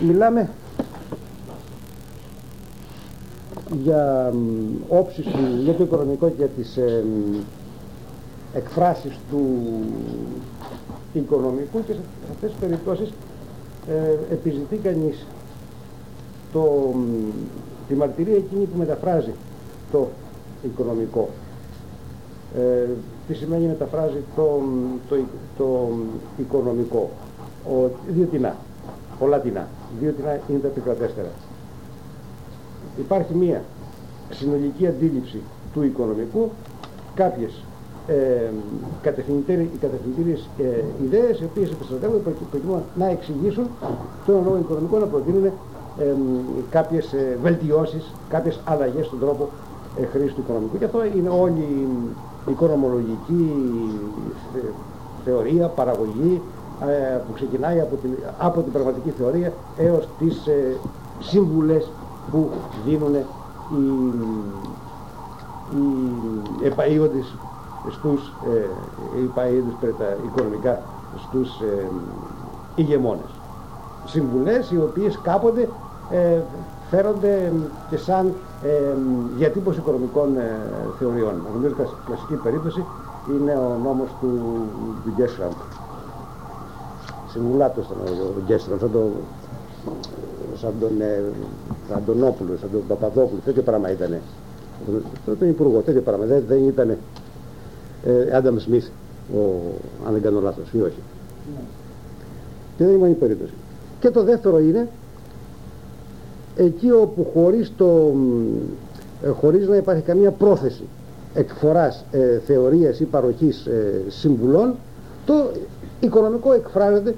Μιλάμε για όψεις για το οικονομικό και για τις εκφράσεις του οικονομικού, και σε αυτές τις περιπτώσεις επιζητεί κανείς τη μαρτυρία εκείνη που μεταφράζει το οικονομικό. Τι σημαίνει μεταφράζει το οικονομικό? Δύο τεινά, πολλά τεινά. Δύο τεινά είναι τα επικρατέστερα. Υπάρχει μία συνολική αντίληψη του οικονομικού, κάποιες κατευθυντήριες ιδέες, οι οποίες επιστρατεύονται προκειμένου να εξηγήσουν τον λόγο οικονομικό, να προτείνουν κάποιες βελτιώσεις, κάποιες αλλαγές στον τρόπο χρήσης του οικονομικού. Και αυτό είναι όλη η οικονομολογική θεωρία, παραγωγή, που ξεκινάει από την πραγματική θεωρία έως τις σύμβουλες που δίνουν οι επαΐοντες περί τα οικονομικά στους ηγεμόνες. Συμβουλές οι οποίες κάποτε φέρονται και σαν διατύπωση οικονομικών θεωριών. Νομίζω κλασική περίπτωση είναι ο νόμος του Γκέσραμ. Συμβουλάτος ήταν ο Γκέσραμ, σαν τον Αντωνόπουλο, σαν τον Παπαδόπουλο, τέτοιο πράγμα ήτανε. Τον υπουργό, τέτοιο πράγμα. Δεν ήταν Άνταμ Σμιθ, αν δεν κάνω λάθος, ή όχι. Και δεν είναι η περίπτωση. Και το δεύτερο είναι εκεί όπου χωρίς να υπάρχει καμία πρόθεση εκφοράς θεωρίας ή παροχής συμβουλών, το οικονομικό εκφράζεται.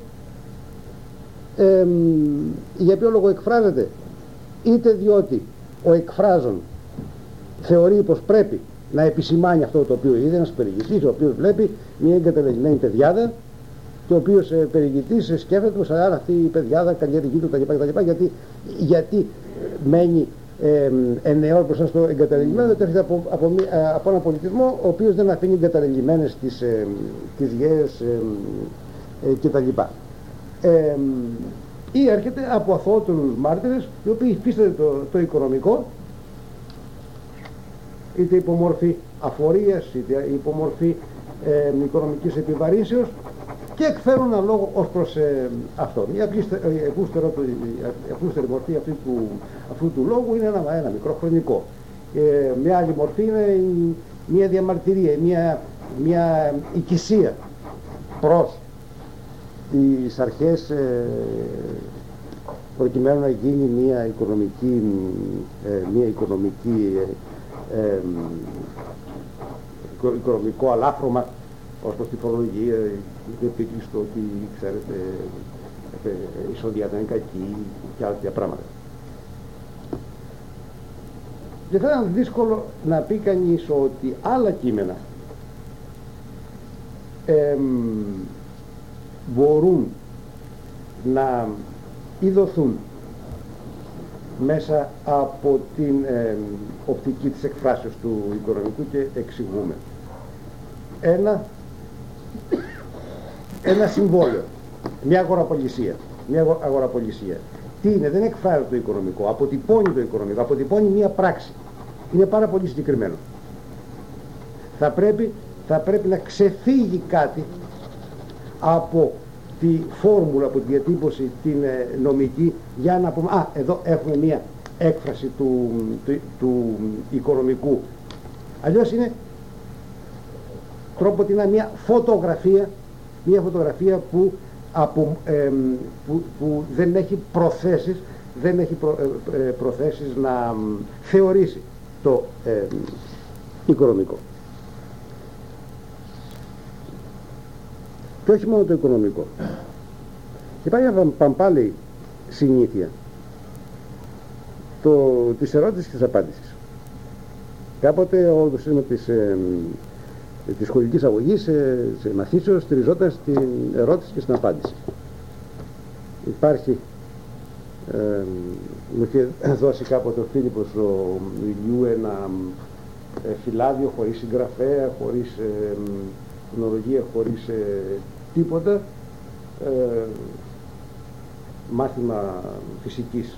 Για ποιο λόγο εκφράζεται? Είτε διότι ο εκφράζον θεωρεί πως πρέπει να επισημάνει αυτό το οποίο είδε, ένας περιηγητής ο οποίος βλέπει μια εγκαταλελειμμένη πεδιάδα, και ο οποίος περιηγητής σκέφτεται πως αυτή η πεδιάδα καλλιεργεί του κτλ. Γιατί μένει εννεό μπροστά στο εγκαταλελειμμένο, γιατί έρχεται από έναν πολιτισμό ο οποίος δεν αφήνει εγκαταλελειμμένες τις γέες κτλ. Ή έρχεται από αθώοτρους μάρτυρες οι οποίοι υφίστανται το οικονομικό, είτε υπομορφή αφορίας είτε υπομορφή οικονομικής επιβαρύνσεως, και εκφέρουν ένα λόγο ως προς αυτό. Η απλούστερη μορφή αυτού του λόγου είναι ένα μικρό χρονικό. Μια άλλη μορφή είναι μια διαμαρτυρία, μια οικισία προς τις αρχές, προκειμένου να γίνει μια οικονομικό αλάφρωμα ως προς τη φορολογία, είτε επίκριση στο ότι, ξέρετε, η εισόδια ήταν κακή και άλλα τέτοια πράγματα. Και θα ήταν δύσκολο να πει κανείς ότι άλλα κείμενα μπορούν να ειδωθούν μέσα από την οπτική της εκφράσεως του οικονομικού, και εξηγούμε. Ένα συμβόλαιο, μια αγοραπολισία. Τι είναι? Δεν εκφράζει το οικονομικό, αποτυπώνει το οικονομικό, αποτυπώνει μια πράξη. Είναι πάρα πολύ συγκεκριμένο. Θα πρέπει να ξεφύγει κάτι από τη φόρμουλα, από τη διατύπωση την νομική, για να πούμε εδώ έχουμε μια έκφραση του οικονομικού. Αλλιώς είναι τρόποτινα μια φωτογραφία που δεν έχει προθέσεις να θεωρήσει το οικονομικό. Και όχι μόνο το οικονομικό. Υπάρχει μια παμπάλη συνήθεια της ερώτησης και της απάντησης. Κάποτε το σύστημα της σχολικής αγωγής σε μαθήσεως στηριζόταν στην ερώτηση και στην απάντηση. Υπάρχει, μου είχε δώσει κάποτε ο Φίλιππος ο Ηλιού ένα φυλάδιο χωρίς συγγραφέα, χωρίς χρονολογία, χωρίς τίποτα, μάθημα φυσικής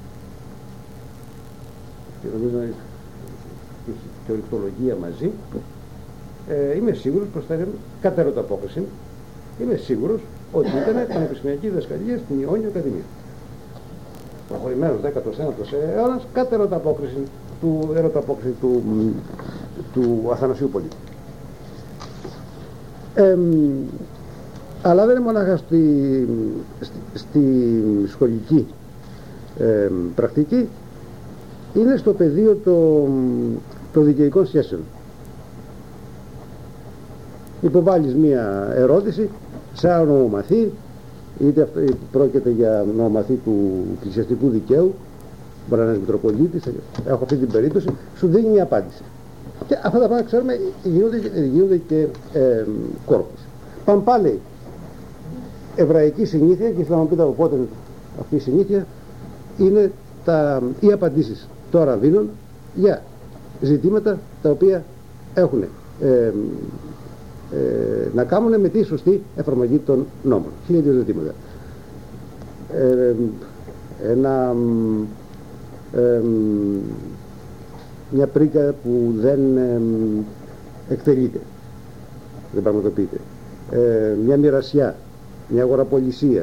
και νομίζω και ορυκτολογία μαζί, είμαι σίγουρος προς τα κατά ερωταπόκριση, είμαι σίγουρος ότι ήταν πανεπιστημιακή διδασκαλία στην Ιόνιο Ακαδημία. Προχωρημένος 19ος αιώνας, κατά ερωταπόκριση του Αθανασίου Πολίτη. Αλλά δεν είναι μονάχα στη σχολική πρακτική, είναι στο πεδίο των δικαιικών σχέσεων. Υποβάλλεις μία ερώτηση σε ένα νομομαθή, είτε πρόκειται για νομομαθή του εκκλησιαστικού δικαίου, μπορεί να είναι Μητροπολίτης, έχω αυτή την περίπτωση, σου δίνει μια απάντηση. Και αυτά τα πράγματα ξέρουμε γίνονται και κόρπους. Πάμε πάλι εβραϊκή συνήθεια, και θα μου πείτε από πότε αυτή η συνήθεια, είναι οι απαντήσεις των ραββίνων για ζητήματα τα οποία έχουν να κάνουν με τη σωστή εφαρμογή των νόμων. 1002 ζητήματα. Μια πρίκα που δεν εκτελείται, δεν πραγματοποιείται, μια μοιρασιά, μια αγοραπολισία,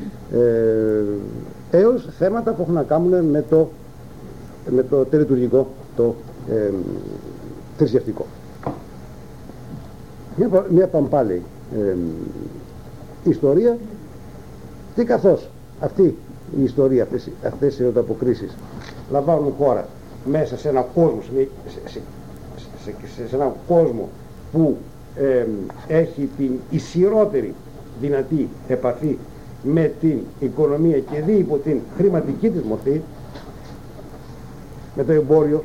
έως θέματα που έχουν να κάνουν με το τελετουργικό, το θρησκευτικό. Μια παμπάλη ιστορία, και καθώς αυτή η ιστορία, αυτές οι ερωταποκρίσεις λαμβάνουν χώρα μέσα σε έναν κόσμο, σε έναν κόσμο που έχει την ισχυρότερη δυνατή επαφή με την οικονομία και δει υπό την χρηματική της μορφή, με το εμπόριο,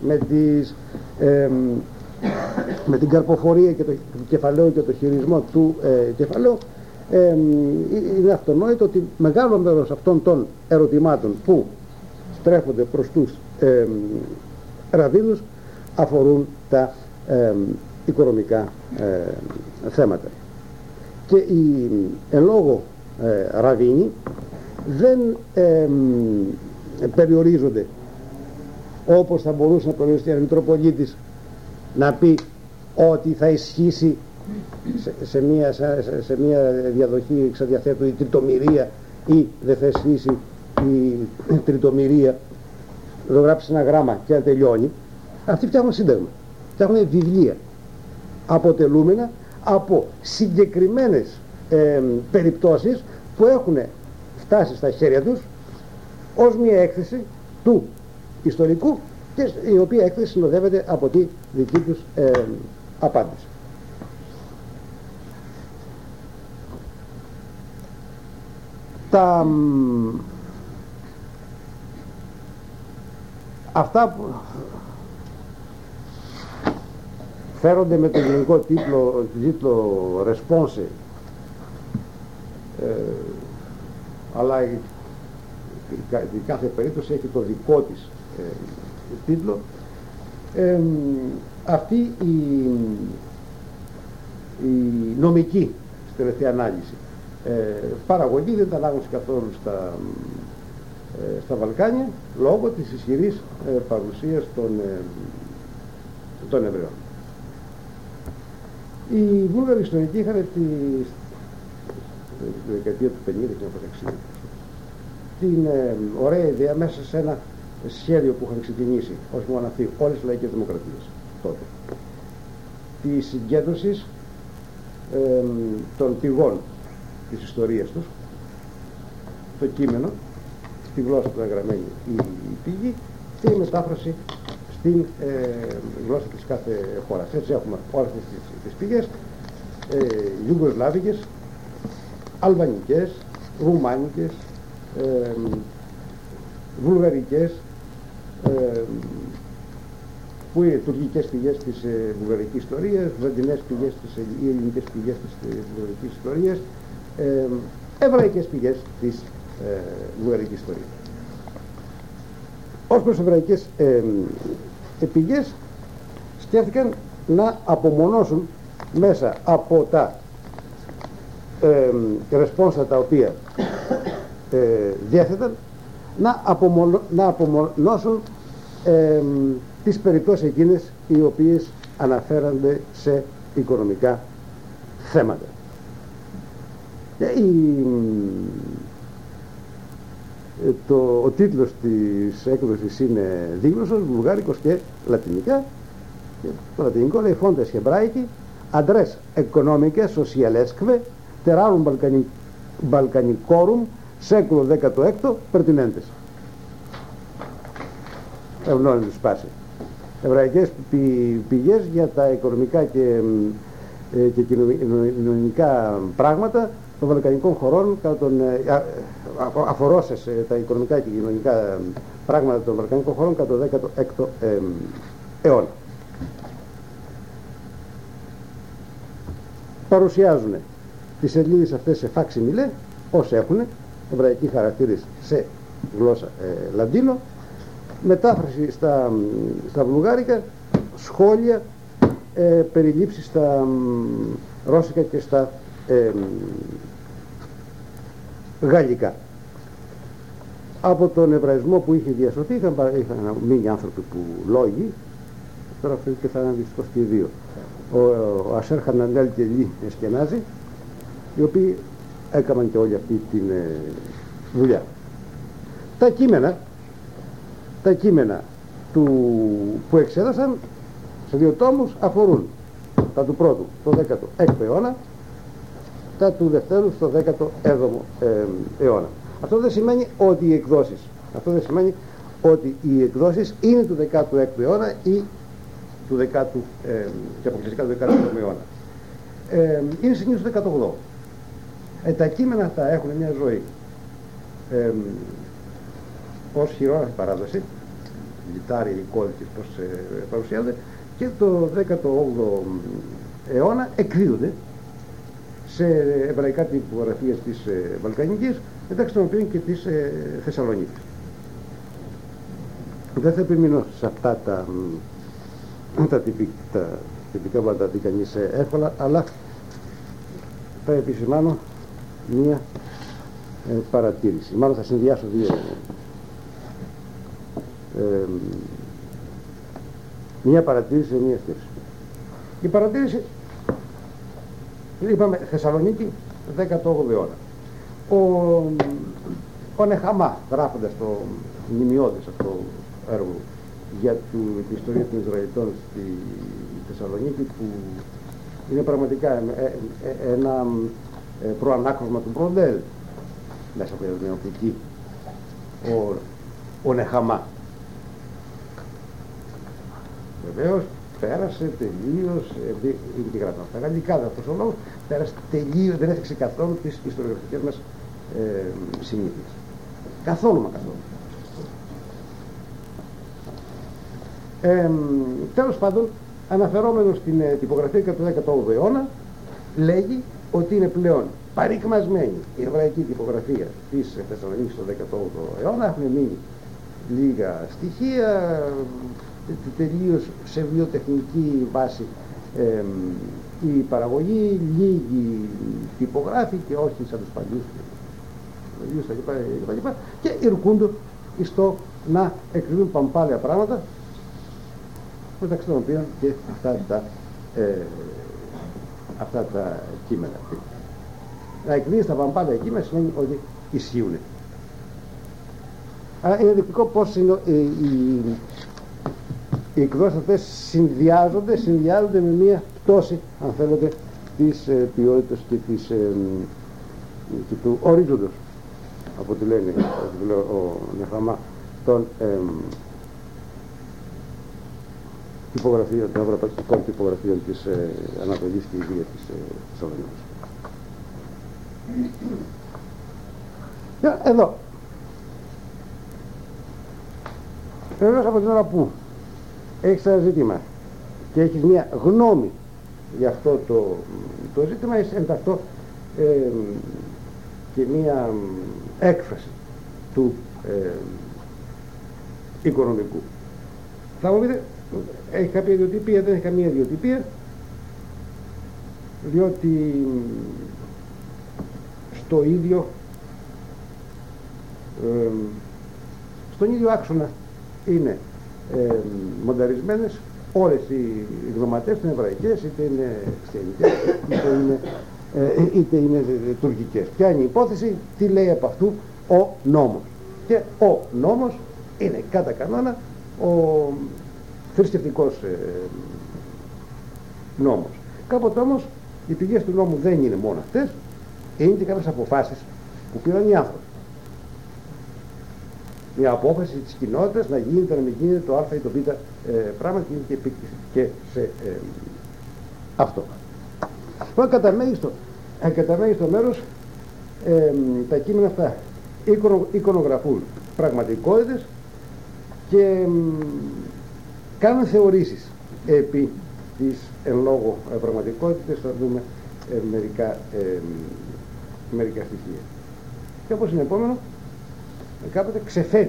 με την καρποφορία και το κεφαλαίο και το χειρισμό του κεφαλαίου, είναι αυτονόητο ότι μεγάλο μέρος αυτών των ερωτημάτων που στρέφονται προς τους ραββίνους αφορούν τα οικονομικά θέματα. Και οι εν λόγω ραββίνοι δεν περιορίζονται όπως θα μπορούσε να περιοριστεί ένα Μητροπολίτης να πει ότι θα ισχύσει σε μια διαδοχή εξαδιαθέτου η τριτομηρία, ή δεν θα ισχύσει η τριτομηρία, εδώ γράψει ένα γράμμα και αν τελειώνει. Αυτοί φτιάχνουν σύνταγμα, φτιάχνουν βιβλία αποτελούμενα από συγκεκριμένες περιπτώσεις που έχουν φτάσει στα χέρια τους ως μια έκθεση του ιστορικού, και η οποία έκθεση συνοδεύεται από τη δική τους απάντηση. Αυτά που φέρονται με τον γενικό τίτλο «Response», αλλά η κάθε περίπτωση έχει το δικό της τίτλο. Αυτή η νομική, στη τελευταία ανάλυση, παραγωγή δεν τα ανάγνωσε καθόλου στα Βαλκάνια, λόγω της ισχυρής παρουσίας των Εβραίων. Οι Βούλγαροι ιστορικοί είχαν τη δεκαετία του 50-1960 την ωραία ιδέα, μέσα σε ένα σχέδιο που είχαν ξεκινήσει, όχι μόνο αυτοί, όλες οι λαϊκές δημοκρατίες τότε, τη συγκέντρωση των πηγών της ιστορίας τους, το κείμενο, στη γλώσσα που είναι γραμμένη η πηγή, και η μετάφραση στην γλώσσα της κάθε χώρας. Έτσι έχουμε όλες τις πηγές, Ιουγκοσλάβικες, Αλβανικές, Ρουμάνικες, Βουλγαρικές, που είναι τουρκικές πηγές της βουλγαρικής ιστορίας, βυζαντινές πηγές ή ελληνικές πηγές της βουλγαρικής ιστορίας, εβραϊκές πηγές της βουλγαρικής ιστορίας. Ως προς εβραϊκές πηγές, σκέφτηκαν να απομονώσουν μέσα από τα ρεσπόνσα τα οποία διέθεταν να απομονώσουν τις περιπτώσεις εκείνες οι οποίες αναφέρονται σε οικονομικά θέματα. Ο τίτλος της έκδοσης είναι δίγλωσσος, βουλγάρικος και λατινικά. Και το λατινικό λέει Fontes Hebraici, Adres Economicae Socialesque, Terrarum Balcanicorum, Σέκουλο 16, Pertinentes. Ευνώνει του σπάσει. Εβραϊκές πηγές για τα οικονομικά και κοινωνικά πράγματα των Βαλκανικών χωρών, αφορώσες τα οικονομικά και κοινωνικά πράγματα των Βαλκανικών χωρών κατά το 16ο αιώνα. Παρουσιάζουν τις σελίδες αυτές σε φάξη μιλέ, ως έχουν εβραϊκοί χαρακτήρες σε γλώσσα λατίνο, μετάφραση στα βουλγάρικα, σχόλια, περιλήψεις στα ρώσικα και στα γαλλικά. Από τον εβραϊσμό που είχε διασωθεί είχαν μείνει άνθρωποι που λόγοι, τώρα αυτό και θα είναι δυστυχώς και οι δύο, ο Ασέρ Χανανέλ και Λί Εσκενάζη, οι οποίοι έκαναν και όλη αυτή τη δουλειά. Τα κείμενα που εξέδωσαν σε δύο τόμους αφορούν τα του πρώτου στο 16ο αιώνα, τα του δευτέρου στο 17ο αιώνα. Αυτό δεν σημαίνει ότι οι εκδόσεις είναι του 16ου αιώνα ή του 10ου και αποκλειστικά του 17ου αιώνα. Είναι συνήθως του 18ου. Τα κείμενα αυτά έχουν μια ζωή ως χειρόγραφη παράδοση, λιτάρι, υλικόδικες, πώς παρουσιάζονται, και το 18ο αιώνα εκδίδονται σε εβραϊκά τυπογραφίες της Βαλκανικής, μεταξύ των οποίων και της Θεσσαλονίκης. Δεν θα επιμείνω σε αυτά τα τυπικά που θα τα δει κανείς εύκολα, αλλά θα επισημάνω μία παρατήρηση. Μάλλον θα συνδυάσω μία παρατήρηση σε μία σκέψη. Η παρατήρηση, είπαμε Θεσσαλονίκη 18ο αιώνα. Ο Νεχαμά, γράφοντας το μνημειώδες αυτό έργο για την ιστορία των Ισραηλιτών στη Θεσσαλονίκη, που είναι πραγματικά ένα προανάκροσμα του Μπροντέλ μέσα από την οπτική, ο Νεχαμά. Βεβαίως πέρασε τελείως, είναι και γράφει στα γαλλικά, αυτός ο λόγος, πέρασε τελείως, δεν έφτιαξε καθόλου τις ιστοριογραφικές μας συνήθειες. Καθόλου μα καθόλου. Τέλος πάντων, αναφερόμενος στην τυπογραφία κατά το 18ο αιώνα, λέγει ότι είναι πλέον παρικμασμένη η εβραϊκή τυπογραφία της Θεσσαλονίκης στο 18ο αιώνα. Έχουν μείνει λίγα στοιχεία, τελείως σε βιοτεχνική βάση η παραγωγή, λίγοι τυπογράφοι και όχι σαν τους παλιούς και ιρκούνται στο να εκδίδουν παμπάλαια πράγματα, μεταξύ των οποίων και αυτά τα κείμενα. Να εκδίδεις τα παμπάλαια κείμενα σημαίνει ότι ισχύουν. Άρα είναι δεικτικό πως οι εκδόσεις αυτές συνδυάζονται με μία πτώση, αν θέλετε, της ποιότητας και του ορίζοντος, από ό,τι λένε ο Νεχαμά, των ευρωπαϊκών τυπογραφίων της Ανατολής και ιδίας της Θεσσαλονίκης. Εδώ. Βεβαίως από την ώρα που έχεις ένα ζήτημα και έχεις μια γνώμη για αυτό το ζήτημα, έχεις εν ταυτό και μια έκφραση του οικονομικού. Θα μου πείτε, έχει κάποια ιδιοτυπία? Δεν έχει καμία ιδιοτυπία, διότι στο ίδιο Στον ίδιο άξονα είναι μονταρισμένες όλες οι γνωματές, είτε είναι εβραϊκές, είτε είναι χριστιανικές, είτε είναι τουρκικές. Ποια είναι η υπόθεση, τι λέει από αυτού ο νόμος. Και ο νόμος είναι κατά κανόνα ο θρησκευτικός νόμος. Κάποτε όμως οι πηγές του νόμου δεν είναι μόνο αυτές, είναι και κάποιες αποφάσεις που πήραν οι άνθρωποι. Μια απόφαση της κοινότητας να γίνεται, να μην γίνεται το α ή το β πράγμα και σε αυτό. Κατά μέγιστο μέρος τα κείμενα αυτά εικονογραφούν πραγματικότητες και κάνουν θεωρήσεις επί της εν λόγω πραγματικότητες. Θα δούμε μερικά στοιχεία. Και όπως είναι επόμενο, κάποτε ξεφέρει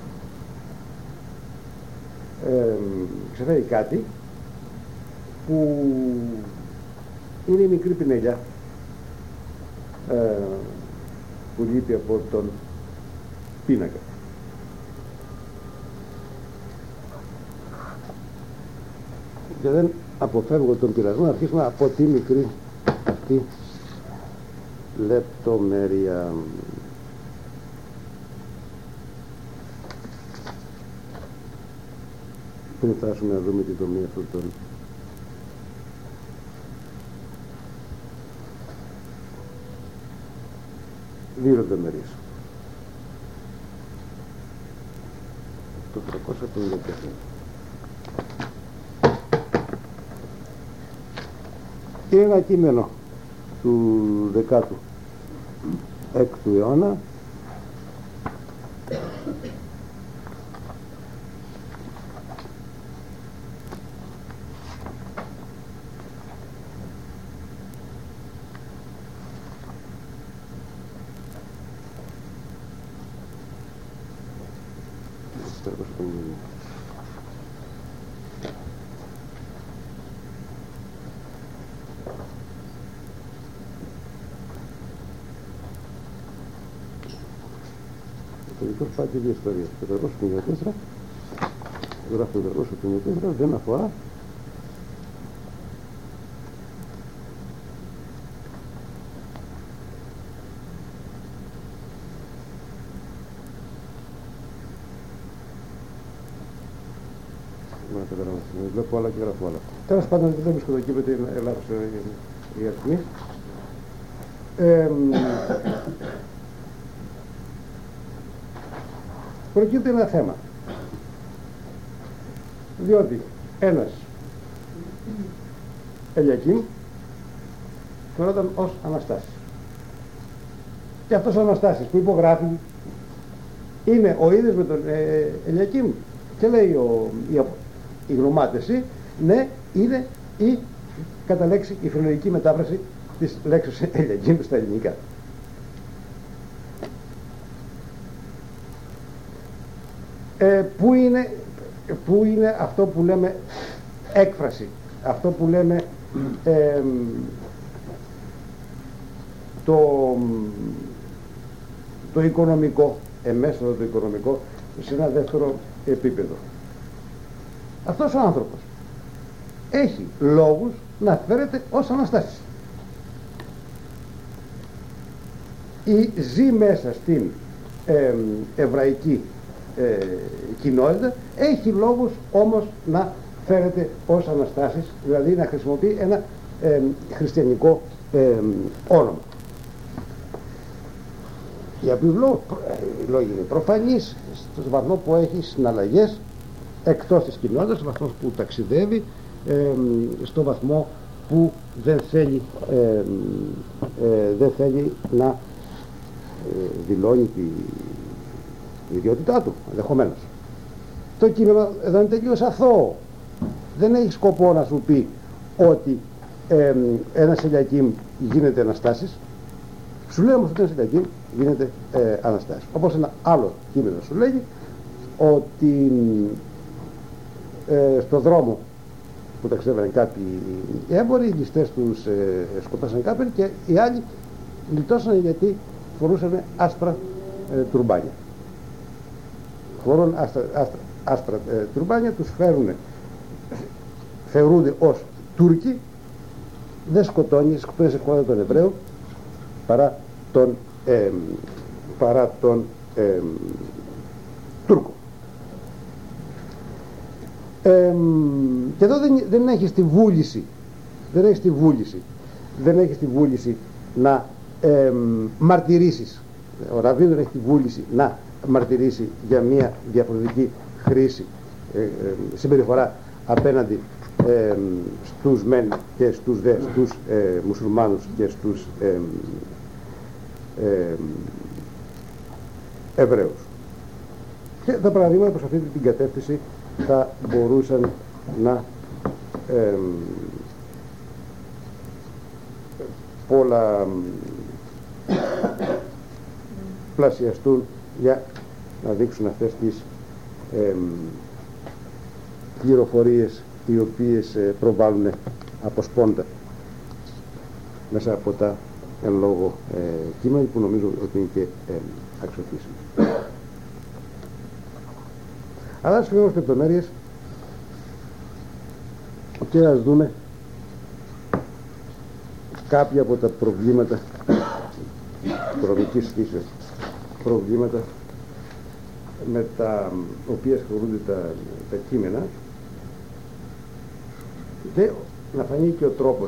κάτι που είναι η μικρή πινελιά που λείπει από τον πίνακα. Και δεν αποφεύγω τον πειρασμό να αρχίσουμε από τη μικρή αυτή λεπτομέρεια. Πριν φτάσουμε να δούμε τη δομή αυτών των δύο λεπτομέρειες. Το 354. Είναι ένα κείμενο του 16ου αιώνα, πάει και δύο ιστορίες. Το 454 γράφει το 454, δεν αφορά βλέπω άλλα και γράφω άλλα. Τέλος πάντων δεν βρίσκω το κείμενο, είναι λάθος η αριθμή. Προκύπτει ένα θέμα, διότι ένας Ελιακήμ θεωρόταν ως Αναστάσης, και αυτός ο Αναστάσης που υπογράφει είναι ο ίδιος με τον Ελιακήμ, και λέει οι γνωμάτες, ναι, είναι η κατά λέξη η φιλολογική μετάφραση της λέξης Ελιακήμ στα ελληνικά. Πού είναι αυτό που λέμε έκφραση, αυτό που λέμε το οικονομικό, εμέσω το οικονομικό, σε ένα δεύτερο επίπεδο. Αυτός ο άνθρωπος έχει λόγους να φέρεται ως Αναστάσης. Ή ζει μέσα στην εβραϊκή κοινότητα, έχει λόγους όμως να φέρεται ως Αναστάσης, δηλαδή να χρησιμοποιεί ένα χριστιανικό όνομα. Για ποιο λόγο? Οι λόγοι είναι προφανείς, στο βαθμό που έχει συναλλαγές εκτός της κοινότητας, στο βαθμό που ταξιδεύει, στο βαθμό που δεν θέλει να δηλώνει την ιδιότητά του, ενδεχομένως. Το κείμενο εδώ είναι τελείως αθώο. Δεν έχει σκοπό να σου πει ότι ένας Ελιακήμ γίνεται Αναστάσης. Σου λέει όμως ότι ένας Ελιακήμ γίνεται Αναστάσης. Όπως ένα άλλο κείμενο σου λέγει ότι στο δρόμο που ταξιδεύανε κάποιοι έμποροι, οι ληστές τους σκοτώσαν κάποιον και οι άλλοι γλιτώσαν γιατί φορούσαν άσπρα τουρμπάνια. χωρών άστρα τουρμπάνια, τους φέρουν, θεωρούνται ως Τούρκοι, δεν σκοτώνει σε χώρα τον Εβραίο παρά τον Τούρκο. Και εδώ δεν έχεις τη βούληση, δεν έχεις τη βούληση να μαρτυρήσεις. Ο Ραβίνος δεν έχει τη βούληση να μαρτυρήσει για μια διαφορετική χρήση, συμπεριφορά απέναντι στους μεν και στους δε, στους μουσουλμάνους και στους Εβραίους. Και τα παραδείγματα προς αυτή την κατεύθυνση θα μπορούσαν να πλασιαστούν για να δείξουν αυτές τις πληροφορίες οι οποίες προβάλλουν από σπόντα μέσα από τα εν λόγω κείμενα, που νομίζω ότι είναι και αξιοποιήσιμο. Αλλά ας φύγουμε στις λεπτομέρειες και ας δούμε κάποια από τα προβλήματα οικονομικής φύσεως, προβλήματα με τα οποία ασχολούνται τα κείμενα, και να φανεί και ο τρόπος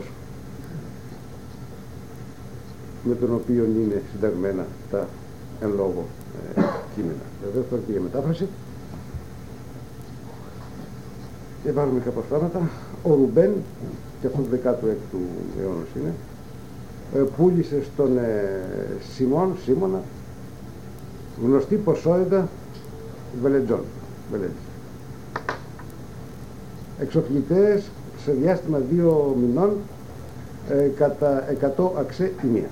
με τον οποίο είναι συνταγμένα τα εν λόγω κείμενα. Βεβαίως πρόκειται για μετάφραση. Και βάλουμε κάποια πράγματα. Ο Ρουμπέν, και αυτό το 16ου αιώνα είναι, πούλησε στον Σίμωνα γνωστή ποσότητα βελετζών. Εξοφλητές σε διάστημα 2 μηνών κατά 100 αξέ η μία.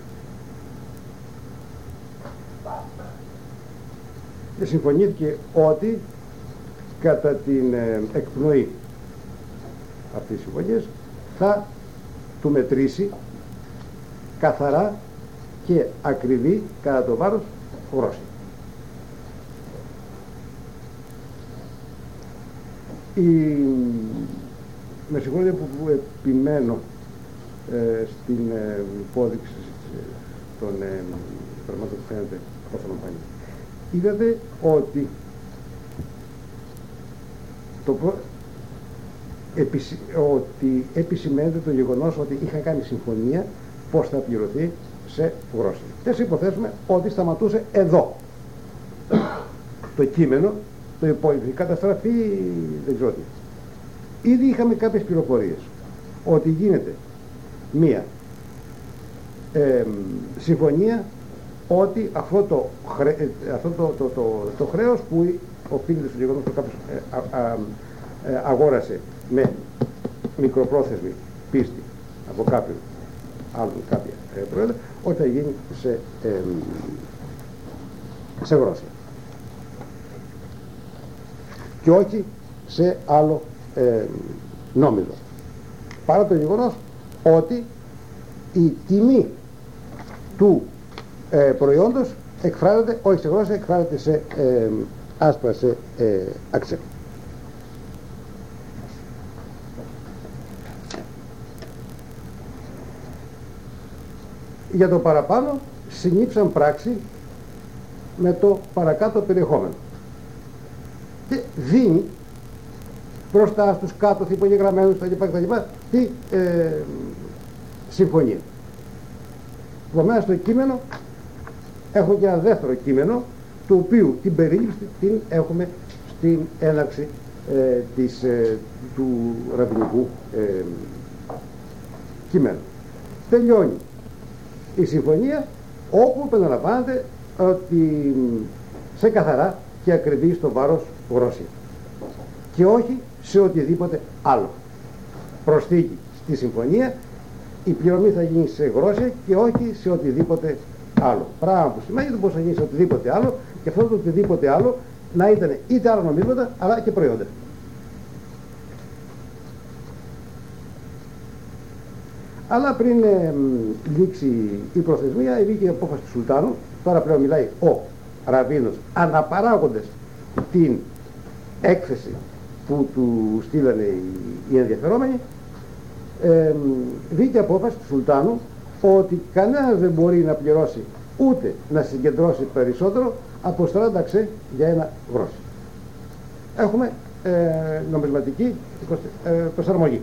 Και συμφωνήθηκε ότι κατά την εκπνοή αυτής της συμφωνίας θα του μετρήσει καθαρά και ακριβή κατά το βάρος γρόση. Με συγχωρείτε που επιμένω στην υπόδειξη των πραγμάτων που φαίνεται όφωνο πάλι. Είδατε ότι ότι επισημαίνεται το γεγονός ότι είχαν κάνει συμφωνία πώς θα πληρωθεί σε γρόση. Και ας υποθέσουμε ότι σταματούσε εδώ το κείμενο, το υπόλοιπο, η καταστραφή, δεν ξέρω τι. Ήδη είχαμε κάποιες πληροφορίες ότι γίνεται μία συμφωνία ότι αυτό το χρέος που οφείλεται στο γεγονός ότι κάποιος αγόρασε με μικροπρόθεσμη πίστη από κάποιον άλλον κάποια προϊόντα, ότι θα γίνει σε γρόση και όχι σε άλλο νόμιλο, παρά το γεγονός ότι η τιμή του προϊόντος εκφράζεται όχι σε γρόση, εκφράζεται σε άσπρα, σε αξέ. Για το παραπάνω συνήψαν πράξη με το παρακάτω περιεχόμενο και δίνει μπροστά στους κάτω υπογεγραμμένους κτλ. Τη συμφωνία. Επομένως στο κείμενο έχω και ένα δεύτερο κείμενο, του οποίου την περίληψη την έχουμε στην έναρξη του ραβινικού κειμένου. Τελειώνει η συμφωνία όπου επαναλαμβάνεται ότι σε καθαρά και ακριβή στο βάρος γρόση και όχι σε οτιδήποτε άλλο. Προσθήκη στη συμφωνία, η πληρωμή θα γίνει σε γρόση και όχι σε οτιδήποτε άλλο. Πράγμα που σημαίνει ότι μπορεί να γίνει σε οτιδήποτε άλλο και αυτό το οτιδήποτε άλλο να ήταν είτε άλλα νομίσματα αλλά και προϊόντα. Αλλά πριν λήξει η προθεσμία, βγήκε η απόφαση του Σουλτάνου. Τώρα πλέον μιλάει ο Ραβίνος, αναπαράγοντες την έκθεση που του στείλανε οι ενδιαφερόμενοι, βγήκε απόφαση του Σουλτάνου ότι κανένας δεν μπορεί να πληρώσει ούτε να συγκεντρώσει περισσότερο από 40 ξέ για ένα γρόσι. Έχουμε νομισματική προσαρμογή.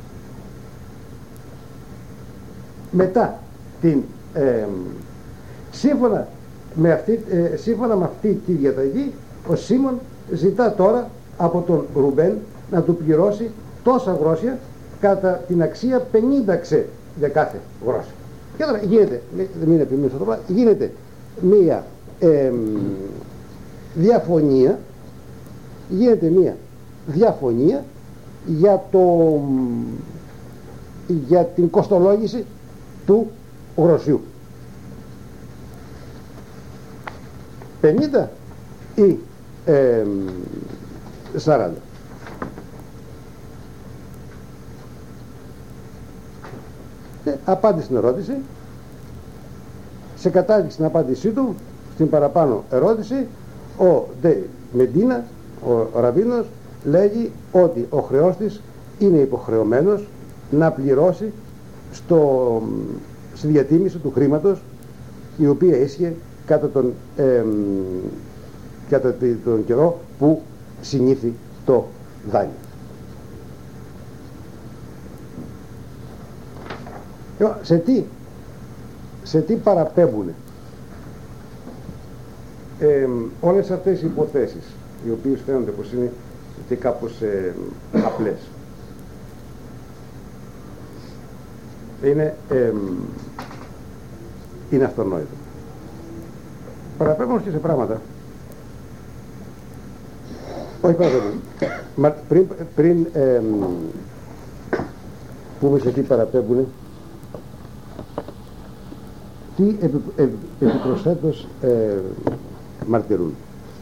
Μετά την σύμφωνα με αυτή τη διαταγή, ο Σίμων ζητά τώρα από τον Ρουμπέν να του πληρώσει τόσα γρόσια κατά την αξία 50 ξέ για κάθε γρόσιο. Και τώρα γίνεται, μην επιμείνω στο γίνεται μία διαφωνία, για την κοστολόγηση του γροσιού. 50 ή 40. Και απάντησε στην ερώτηση. Σε κατάληξη στην απάντησή του στην παραπάνω ερώτηση, ο Ντε Μεντίνα, ο Ραβίνος, λέγει ότι ο χρεώστης είναι υποχρεωμένος να πληρώσει στη διατίμηση του χρήματος, η οποία ίσχυε κατά τον καιρό που συνήθη το δάνειο. Σε τι παραπέμπουν όλες αυτές οι υποθέσεις, οι οποίες φαίνονται πως είναι και κάπως απλές. Είναι αυτονόητο. Παραπέμπουν και σε πράγματα. Όχι παραπέμπουν. Πριν πούμε σε τι παραπέμπουν, τι επιπροσθέτως μαρτυρούν.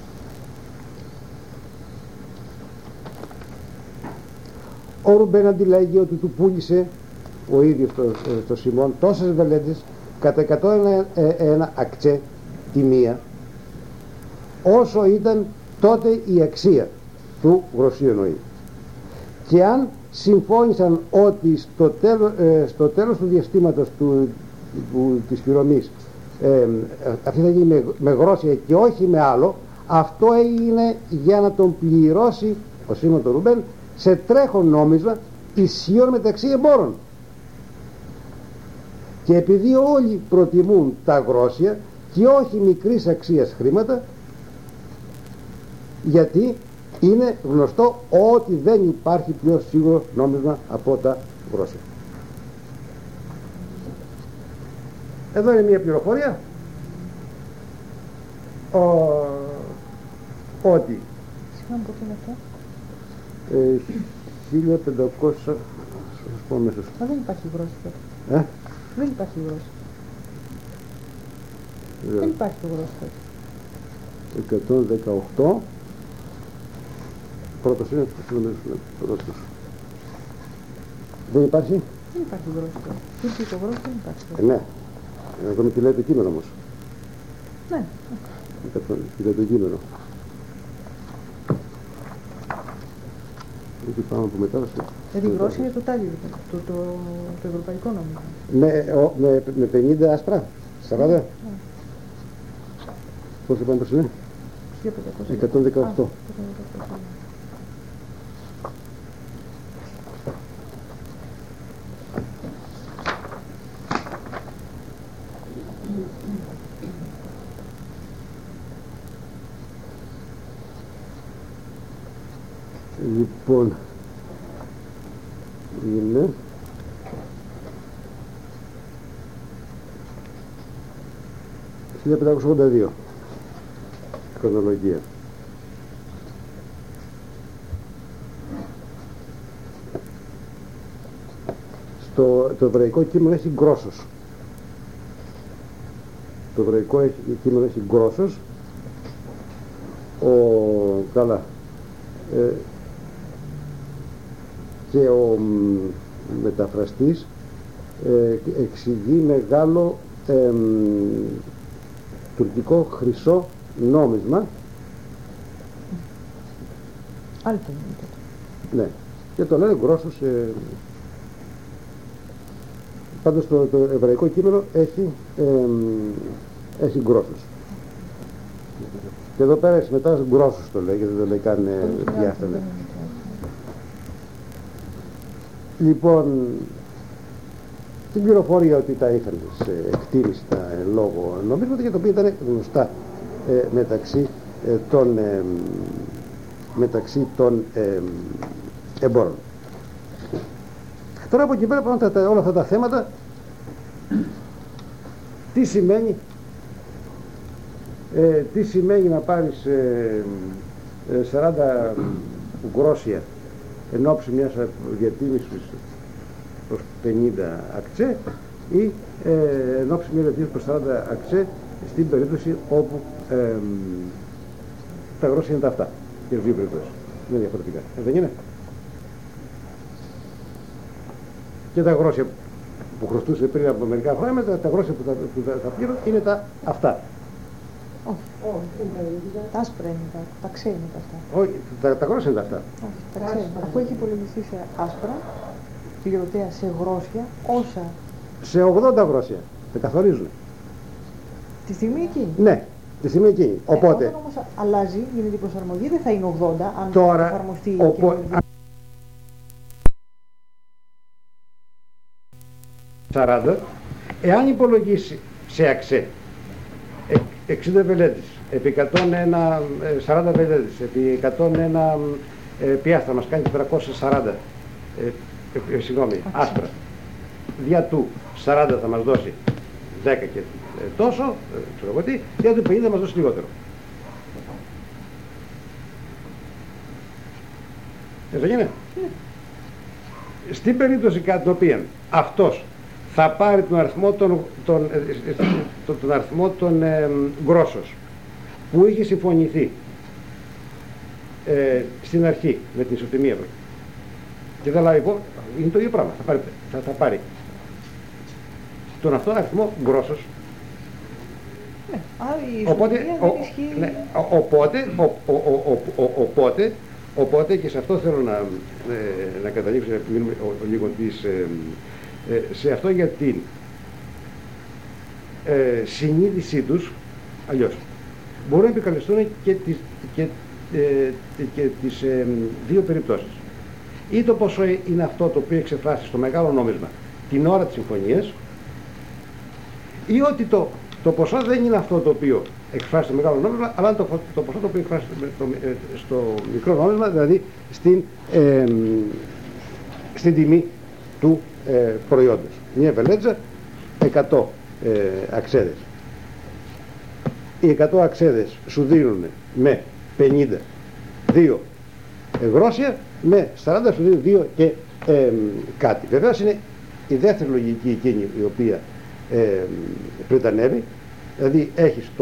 Ο Ρουμπέν αντιλέγει ότι του πούλησε ο ίδιος το Σιμών τόσες βελέντες κατά 101 ακτσέ τη μία, όσο ήταν τότε η αξία του γροσίου εννοεί. Και αν συμφώνησαν ότι στο τέλος του διαστήματος της πληρωμής αυτή θα γίνει με γρόσια και όχι με άλλο, αυτό έγινε για να τον πληρώσει ο Σίμων τον Ρουμπέν σε τρέχον νόμισμα ισχύων μεταξύ εμπόρων. Και επειδή όλοι προτιμούν τα γρόσια και όχι μικρής αξίας χρήματα, γιατί είναι γνωστό ότι δεν υπάρχει πιο σίγουρο νόμισμα από τα γρόσια. Εδώ είναι μια πληροφορία ότι συγγνώμη, πότε είναι αυτό? 1500, σας πω αμέσως. Μα δεν υπάρχει γρόση τότε. Δεν υπάρχει γρόση. Δεν υπάρχει το γρόση τότε. 118. Πρώτος είναι πρώτος. Δεν υπάρχει? Δεν υπάρχει γρόση τότε. Τι το γρόση δεν υπάρχει τότε. Ναι. Να δούμε τι λέει το κείμενο όμως. Ναι. Κοίτα το κείμενο. Γιατί πάμε που μετάβασε. Γιατί η γρόση είναι το τάλι, το ευρωπαϊκό νόμισμα. Με 50 άσπρα, 40. Πόσο πάμε προς είναι? 118. Λοιπόν, είναι 1582 χρονολογία. Το εβραϊκό κείμενο έχει γκρόσος. Το εβραϊκό κείμενο έχει γκρόσος. Και ο μεταφραστής εξηγεί μεγάλο τουρκικό χρυσό νόμισμα Αλφα είναι τότε. Ναι. Και το λένε γκρόσους. Πάντως το εβραϊκό κείμενο έχει γκρόσους. Και εδώ πέρα μετά γκρόσους το λέει, γιατί δεν το λέει καν διάστανα. Λοιπόν, την πληροφορία ότι τα είχαν σε εκτίμηση τα λόγω νομίσματα, για το οποίο ήταν γνωστά μεταξύ των εμπόρων. Τώρα από εκεί πέρα πάμε όλα αυτά τα θέματα. Τι σημαίνει να πάρεις 40 γκρόσια εν ώψη μιας διατίμησης προς 50 ακτσέ ή εν ώψη μιας διατίμησης προς 40 ακτσέ στην περίπτωση όπου τα γκρόσια είναι τα αυτά. Και δύο περιπτώσεις. Είναι διαφορετικά. Δεν είναι? Και τα γκρόσια που χρωστούσε πριν από μερικά χρόνια, τα γκρόσια που θα πλήρω είναι τα αυτά. Όχι, τα άσπρα είναι τα ξένα είναι τα αυτά. Όχι, τα γκρόσια είναι τα αυτά. Όχι, τα ξένα. Αφού έχει υπολογιστεί σε άσπρα, πληρωτέα σε γρόσια, όσα. Σε 80 γρόσια. Τα καθορίζουν. Τη στιγμή εκείνη. Ναι, τη στιγμή εκείνη. Οπότε. Όταν όμως αλλάζει, γίνεται η προσαρμογή, δεν θα είναι 80, αν τώρα, εφαρμοστεί. Και 40, εάν υπολογίσει σε αξέ 60 βελέτης επί 101, 40 βελέτης επί 101 πιάστα μας κάνει 440 συγγνώμη, άσπρα, δια του 40 θα μας δώσει 10 και τόσο, ξέρω εγώ τι, δια του 50 θα μας δώσει λιγότερο. Έτσι είναι. Στην περίπτωση κατά την οποία αυτός θα πάρει τον αριθμό των γκρόσος που είχε συμφωνηθεί στην αρχή με την ισοτιμία και θα λάβει είναι το ίδιο πράγμα, θα πάρει τον αυτό αριθμό γκρόσος. Ναι, οπότε και σε αυτό θέλω να καταλήξω, να επιμείνουμε λίγο σε αυτό, για την συνείδησή τους. Αλλιώς μπορούν να επικαλεστούν και τις δύο περιπτώσεις. Ή το ποσό είναι αυτό το οποίο εξεφράσει στο μεγάλο νόμισμα την ώρα της συμφωνίας, ή ότι το ποσό δεν είναι αυτό το οποίο εκφράσει στο μεγάλο νόμισμα, αλλά το ποσό το οποίο εκφράσει στο μικρό νόμισμα, δηλαδή στην τιμή του προϊόντος. Μια βελέτζα 100 αξέδες. Οι 100 αξέδες σου δίνουν με 52 γρόσια, με 40 σου δίνουν 2 και κάτι. Βεβαίως είναι η δεύτερη λογική εκείνη η οποία πριτανεύει, δηλαδή έχεις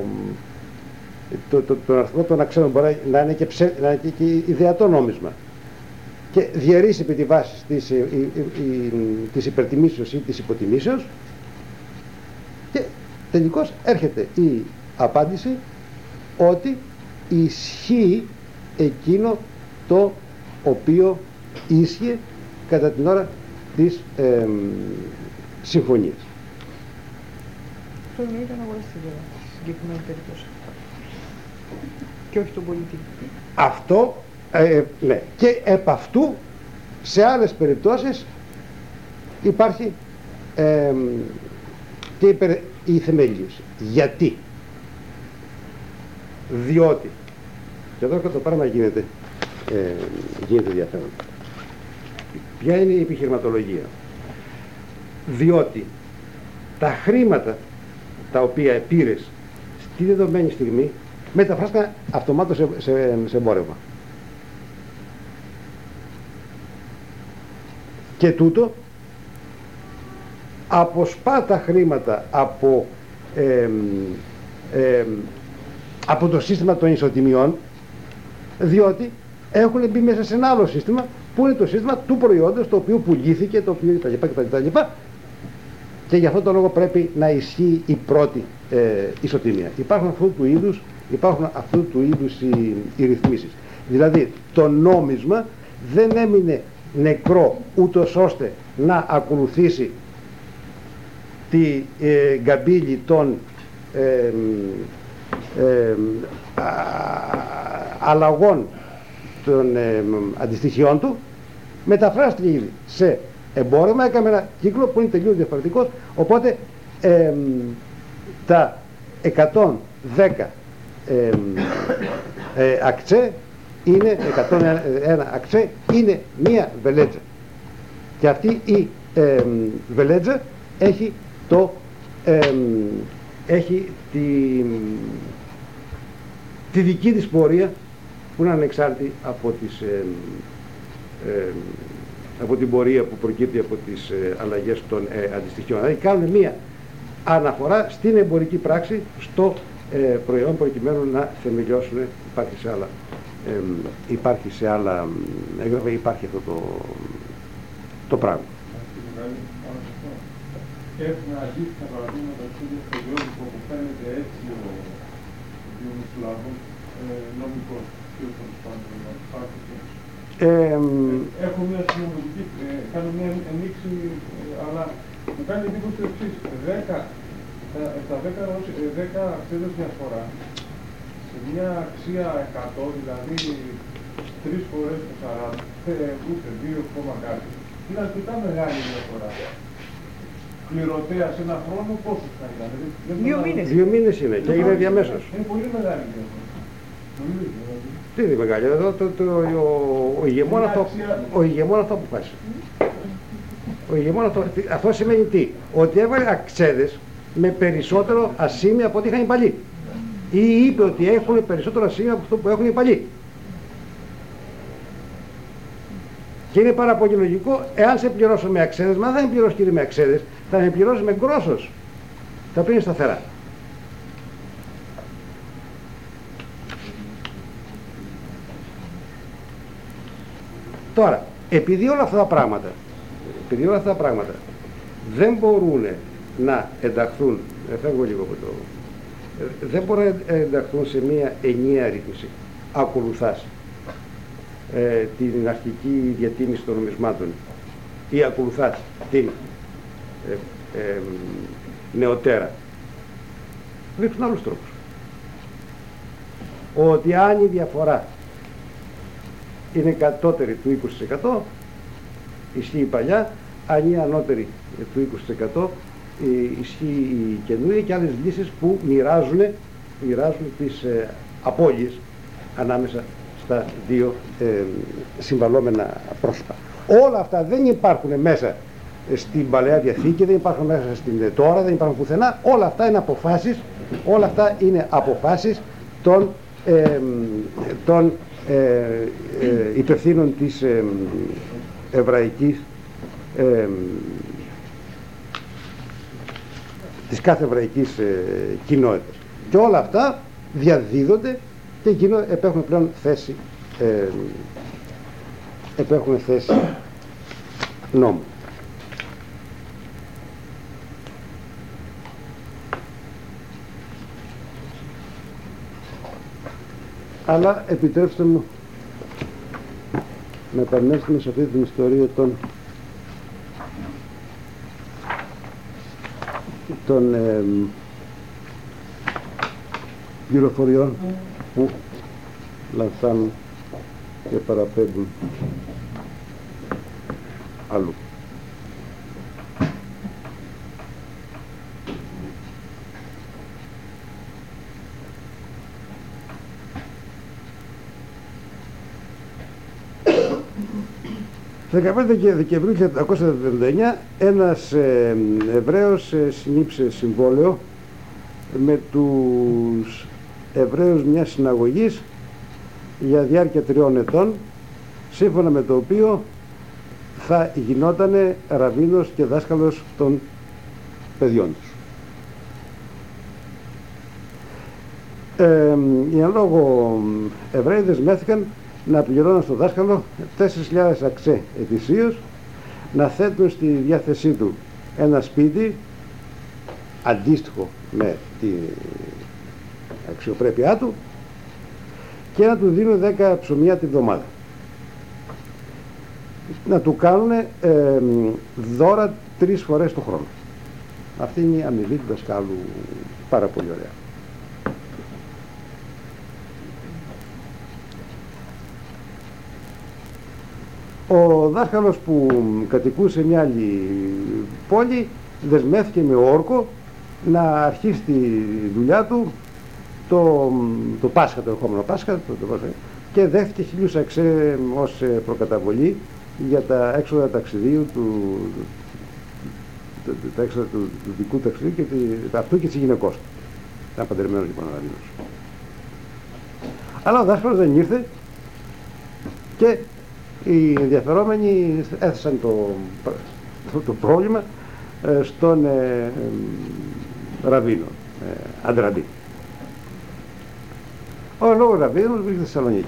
τον αριθμό των αξέδων μπορεί να είναι και ιδεατό νόμισμα και διαιρείς επί τη βάση της υπερτιμήσεως ή της υποτιμήσεως και τελικώς έρχεται η απάντηση ότι ισχύει εκείνο το οποίο ίσχυε κατά την ώρα της συμφωνίας. Αυτό εννοείται να αγοράσει τη συγκεκριμένη περίπτωση και όχι τον πολιτή. Αυτό, ναι. Και επ' αυτού σε άλλες περιπτώσεις υπάρχει και η θεμελίωση. Γιατί? Διότι, και εδώ το πράγμα γίνεται ενδιαφέρον. Ποια είναι η επιχειρηματολογία? Διότι τα χρήματα τα οποία πήρες στη δεδομένη στιγμή μεταφράστηκαν αυτομάτως σε εμπόρευμα. Και τούτο αποσπά τα χρήματα από το σύστημα των ισοτιμιών, διότι έχουν μπει μέσα σε ένα άλλο σύστημα που είναι το σύστημα του προϊόντος το οποίο πουλήθηκε, το οποίο κτλ. Και γι' αυτό το λόγο πρέπει να ισχύει η πρώτη ισοτιμία. Υπάρχουν αυτού του είδους οι ρυθμίσεις. Δηλαδή το νόμισμα δεν έμεινε νεκρό ούτως ώστε να ακολουθήσει τη γκαμπίλη των αλλαγών των αντιστοιχειών του, μεταφράστηκε ήδη σε εμπόρευμα, έκαμε ένα κύκλο που είναι τελείως διαφορετικός, οπότε τα 110 ακτσέ είναι 101 ακτσέ είναι μία βελέτζα, και αυτή η βελέτζα έχει έχει τη δική της πορεία που είναι ανεξάρτητη από την πορεία που προκύπτει από τις αλλαγές των αντιστοιχειών. Δηλαδή κάνουν μία αναφορά στην εμπορική πράξη στο προϊόν προκειμένου να θεμελιώσουν, υπάρχει σε άλλα έγγραφα, υπάρχει αυτό το πράγμα. Έχουμε αντίστοιχα παραδείγματα στο περιόδικο που φαίνεται έτσι ο Διονυσουλάβος, νομικός, και όπως πάντων να υπάρχει. Έχω μια συνομιλική, κάνω μια ενίξη, αλλά μου κάνει εντύπωση το εξής. Τα 10 αξίδες διαφορά, σε μια αξία 100, δηλαδή 3 φορές το 40, ούτε 2 κάτι, είναι αρκετά μεγάλη διαφορά. Πληρωτέα σε ένα χρόνο πόσους θα ήταν? 2 μήνες. 2 μήνες είναι και είναι διαμέσως. Είναι πολύ μεγάλη διαφορά. Τι είναι μεγάλη, εδώ ο ηγεμόν αυτό αποφάσισε. Ο ηγεμόν αυτό σημαίνει τι? Ότι έβαλε αξέδες με περισσότερο ασήμια από ό,τι είχαν οι παλιοί. Ή είπε ότι έχουν περισσότερο ασήμια από αυτό που έχουν οι παλιοί. Και είναι πάρα πολύ λογικό, εάν σε πληρώσω με αξέδες, μα δεν θα με πληρώσει κύριε με αξέδες, θα με πληρώσει με γκρόσος, τα οποία είναι σταθερά. Τώρα, επειδή όλα αυτά τα πράγματα δεν μπορούν να ενταχθούν, φεύγω λίγο από δεν μπορούν να ενταχθούν σε μία ενιαία ρύθμιση, ακολουθάς την αρχική διατίμηση των νομισμάτων ή ακολουθάς την νεωτέρα, βρίσκουν άλλους τρόπους. Ότι αν η διαφορά είναι κατώτερη του 20%, ισχύει η παλιά, αν είναι ανώτερη του 20%, ισχύει η καινούργια, και άλλες λύσεις που μοιράζουν τις απώλειες ανάμεσα στα δύο συμβαλόμενα πρόσωπα. Όλα αυτά δεν υπάρχουν μέσα στην Παλαιά Διαθήκη, δεν υπάρχουν μέσα στην Τόρα, δεν υπάρχουν πουθενά. Όλα αυτά είναι αποφάσεις των υπευθύνων της εβραϊκής, της κάθε εβραϊκής κοινότητας. Και όλα αυτά διαδίδονται και εκείνο επέχουν πλέον θέση νόμου. Αλλά επιτρέψτε μου να επανέλθουμε σε αυτή την ιστορία των πληροφοριών που λανθάνουν και παραπέμπουν αλλού. Το 15 Δεκεμβρίου 1779 ένας Εβραίος συνήψε συμβόλαιο με τους Εβραίους μιας συναγωγής για διάρκεια 3 ετών, σύμφωνα με το οποίο θα γινότανε ραμβίνος και δάσκαλος των παιδιών τους. Οι εν λόγω Εβραίοι δεσμεύτηκαν να πληρώνουν στο δάσκαλο 4.000 αξέ ετησίως, να θέτουν στη διάθεσή του ένα σπίτι αντίστοιχο με την αξιοπρέπειά του και να του δίνουν 10 ψωμιά τη βδομάδα. Να του κάνουν δώρα 3 φορές το χρόνο. Αυτή είναι η αμοιβή του δασκάλου, πάρα πολύ ωραία. Ο δάσκαλος που κατοικούσε μια άλλη πόλη δεσμεύτηκε με όρκο να αρχίσει τη δουλειά του το Πάσχα, το ερχόμενο Πάσχα, και δέχτηκε 1000 αξέ ως προκαταβολή για τα έξοδα ταξιδίου τα έξοδα του δικού ταξιδίου και αυτού και της γυναικός του. Ήταν παντρεμένος λοιπόν ο Ραβίνος. Αλλά ο δάσκαλος δεν ήρθε και οι ενδιαφερόμενοι έθεσαν το πρόβλημα στον Ραβίνο, Αντραντή. Ο λόγος Ραβίνος βρίσκεται στη Θεσσαλονίκη.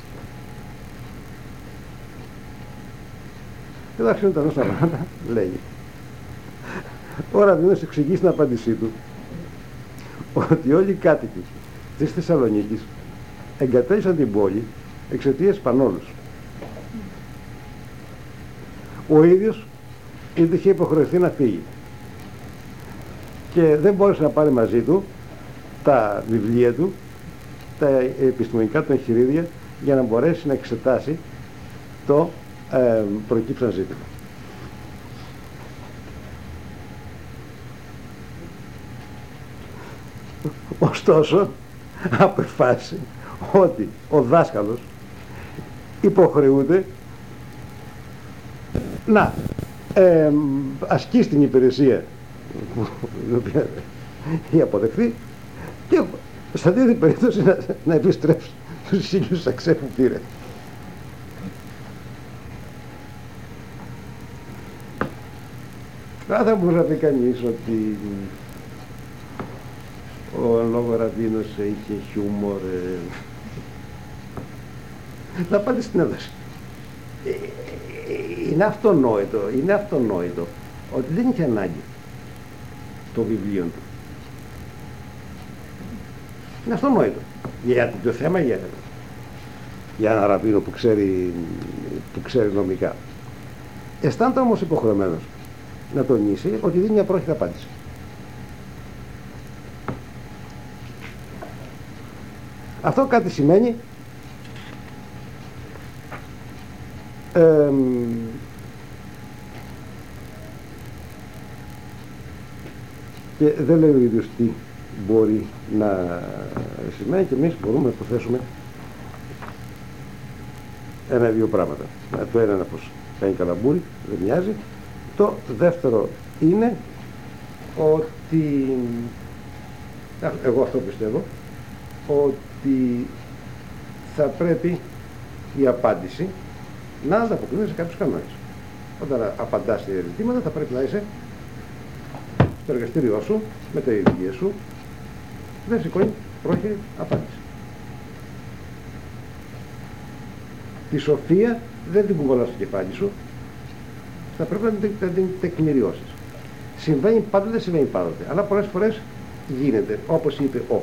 Και θα ξέρουν τα νόσα πράγματα, λέγει. Ο Ραβίνος εξηγεί στην απάντησή του ότι όλοι οι κάτοικοι της Θεσσαλονίκης εγκατέλειψαν την πόλη εξαιτίας Πανόλους. Ο ίδιος είχε υποχρεωθεί να φύγει και δεν μπόρεσε να πάρει μαζί του τα βιβλία του, τα επιστημονικά του εγχειρίδια, για να μπορέσει να εξετάσει το προκύψαν ζήτημα. Ωστόσο αποφάσισε ότι ο δάσκαλος υποχρεούται να ασκήσει την υπηρεσία την οποία είχε αποδεχθεί και στα δύο περίπτωση να επιστρέψει τους 1000 αξέ που πήρε. Δεν θα μπορούσε να πει κανείς ότι ο λόγος Ραβίνος είχε χιούμορ. Να πάτε στην έδωση. Είναι αυτονόητο ότι δεν είχε ανάγκη το βιβλίο του. Είναι αυτονόητο. Για το θέμα γίνεται. Για ένα Ραβίνο που ξέρει νομικά. Αισθάνεται όμως υποχρεωμένος να τονίσει ότι δίνει μια πρόχειρα απάντηση. Αυτό κάτι σημαίνει και δεν λέει ο ίδιος τι μπορεί να σημαίνει, και εμείς μπορούμε να υποθέσουμε ένα-δύο πράγματα. Το ένα είναι πως κάνει καλαμπούρι, δεν μοιάζει. Το δεύτερο είναι ότι, εγώ αυτό πιστεύω, ότι θα πρέπει η απάντηση να ανταποκρίνεται σε κάποιους κανόνες. Όταν απαντάς σε ερωτήματα θα πρέπει να είσαι στο εργαστήριό σου, με τα ειδικία σου, δεν σηκώνει πρόχειρη απάντηση. Τη σοφία δεν την κουβαλάς στο κεφάλι σου, θα πρέπει να την τεκμηριώσεις. Συμβαίνει πάντοτε, δεν συμβαίνει πάντοτε, αλλά πολλές φορές γίνεται, όπως είπε ο.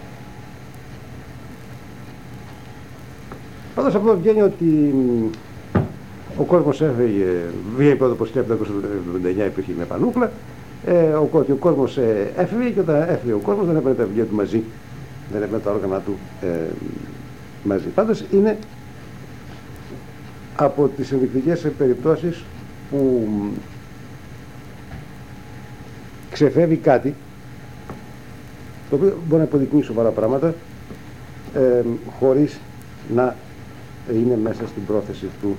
Πάντως από εδώ βγαίνει ότι ο κόσμος έφυγε, βγαίνει πρώτα από το 1779 υπήρχε μια πανούκλα, ότι ο κόσμος έφυγε, και όταν έφυγε ο κόσμος δεν έπαιρνε τα βιβλία του μαζί, δεν έπαιρνε τα όργανα του μαζί. Πάντως είναι από τις ενδεικτικές περιπτώσεις που ξεφεύγει κάτι το οποίο μπορεί να αποδεικνύει σοβαρά πράγματα χωρίς να είναι μέσα στην πρόθεση του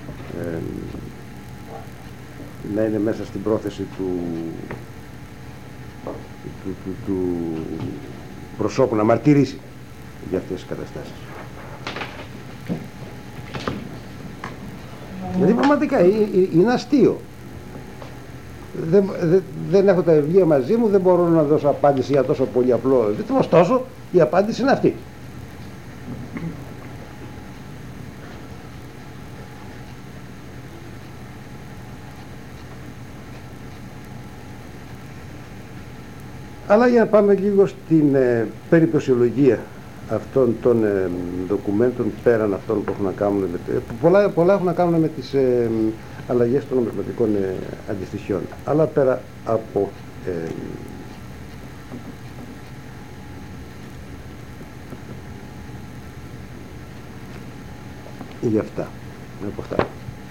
του προσώπου να μαρτυρήσει για αυτές τις καταστάσεις. Γιατί πραγματικά είναι αστείο. Δεν έχω τα βιβλία μαζί μου, δεν μπορώ να δώσω απάντηση για τόσο πολύ απλό ζήτημα, ωστόσο η απάντηση είναι αυτή. Αλλά για να πάμε λίγο στην περιπτωσιολογία αυτών των ντοκουμέντων, πέραν αυτών που έχουν να κάνουν με, πολλά έχουν να κάνουν με τις αλλαγές των νομισματικών αντιστοιχειών, αλλά πέρα από για αυτά, από αυτά.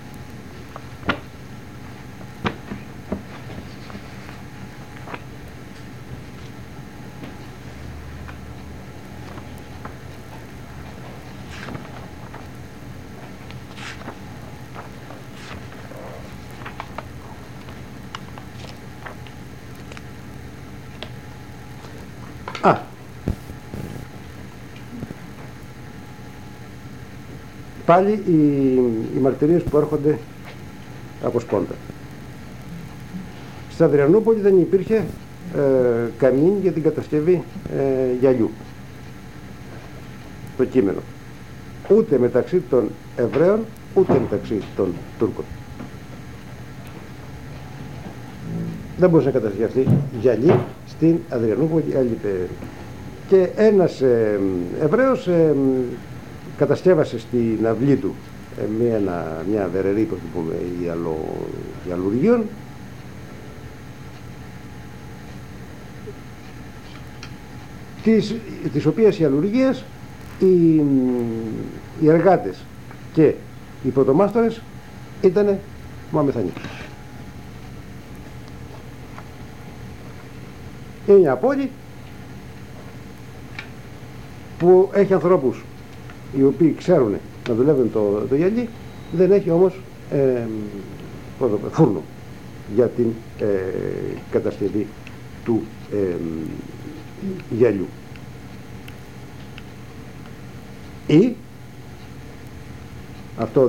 Πάλι οι μαρτυρίες που έρχονται από Σπόντα. Στην Αδριανούπολη δεν υπήρχε καμίνη για την κατασκευή γυαλιού. Το κείμενο. Ούτε μεταξύ των Εβραίων, ούτε μεταξύ των Τούρκων. Δεν μπορούσε να κατασκευαστεί γυαλί στην Αδριανούπολη. Και ένας Εβραίος κατασκεύασε στην αυλή του μια βερερή, πώς το πούμε, γυαλουργίων, τις οποίες οι αλλουργίες οι εργάτες και οι πρωτομάστορες ήταν Μωαμεθανοί. Είναι μια πόλη που έχει ανθρώπους οι οποίοι ξέρουν να δουλεύουν το γυαλί, δεν έχει όμως φούρνο για την κατασκευή του γυαλιού. Ή αυτό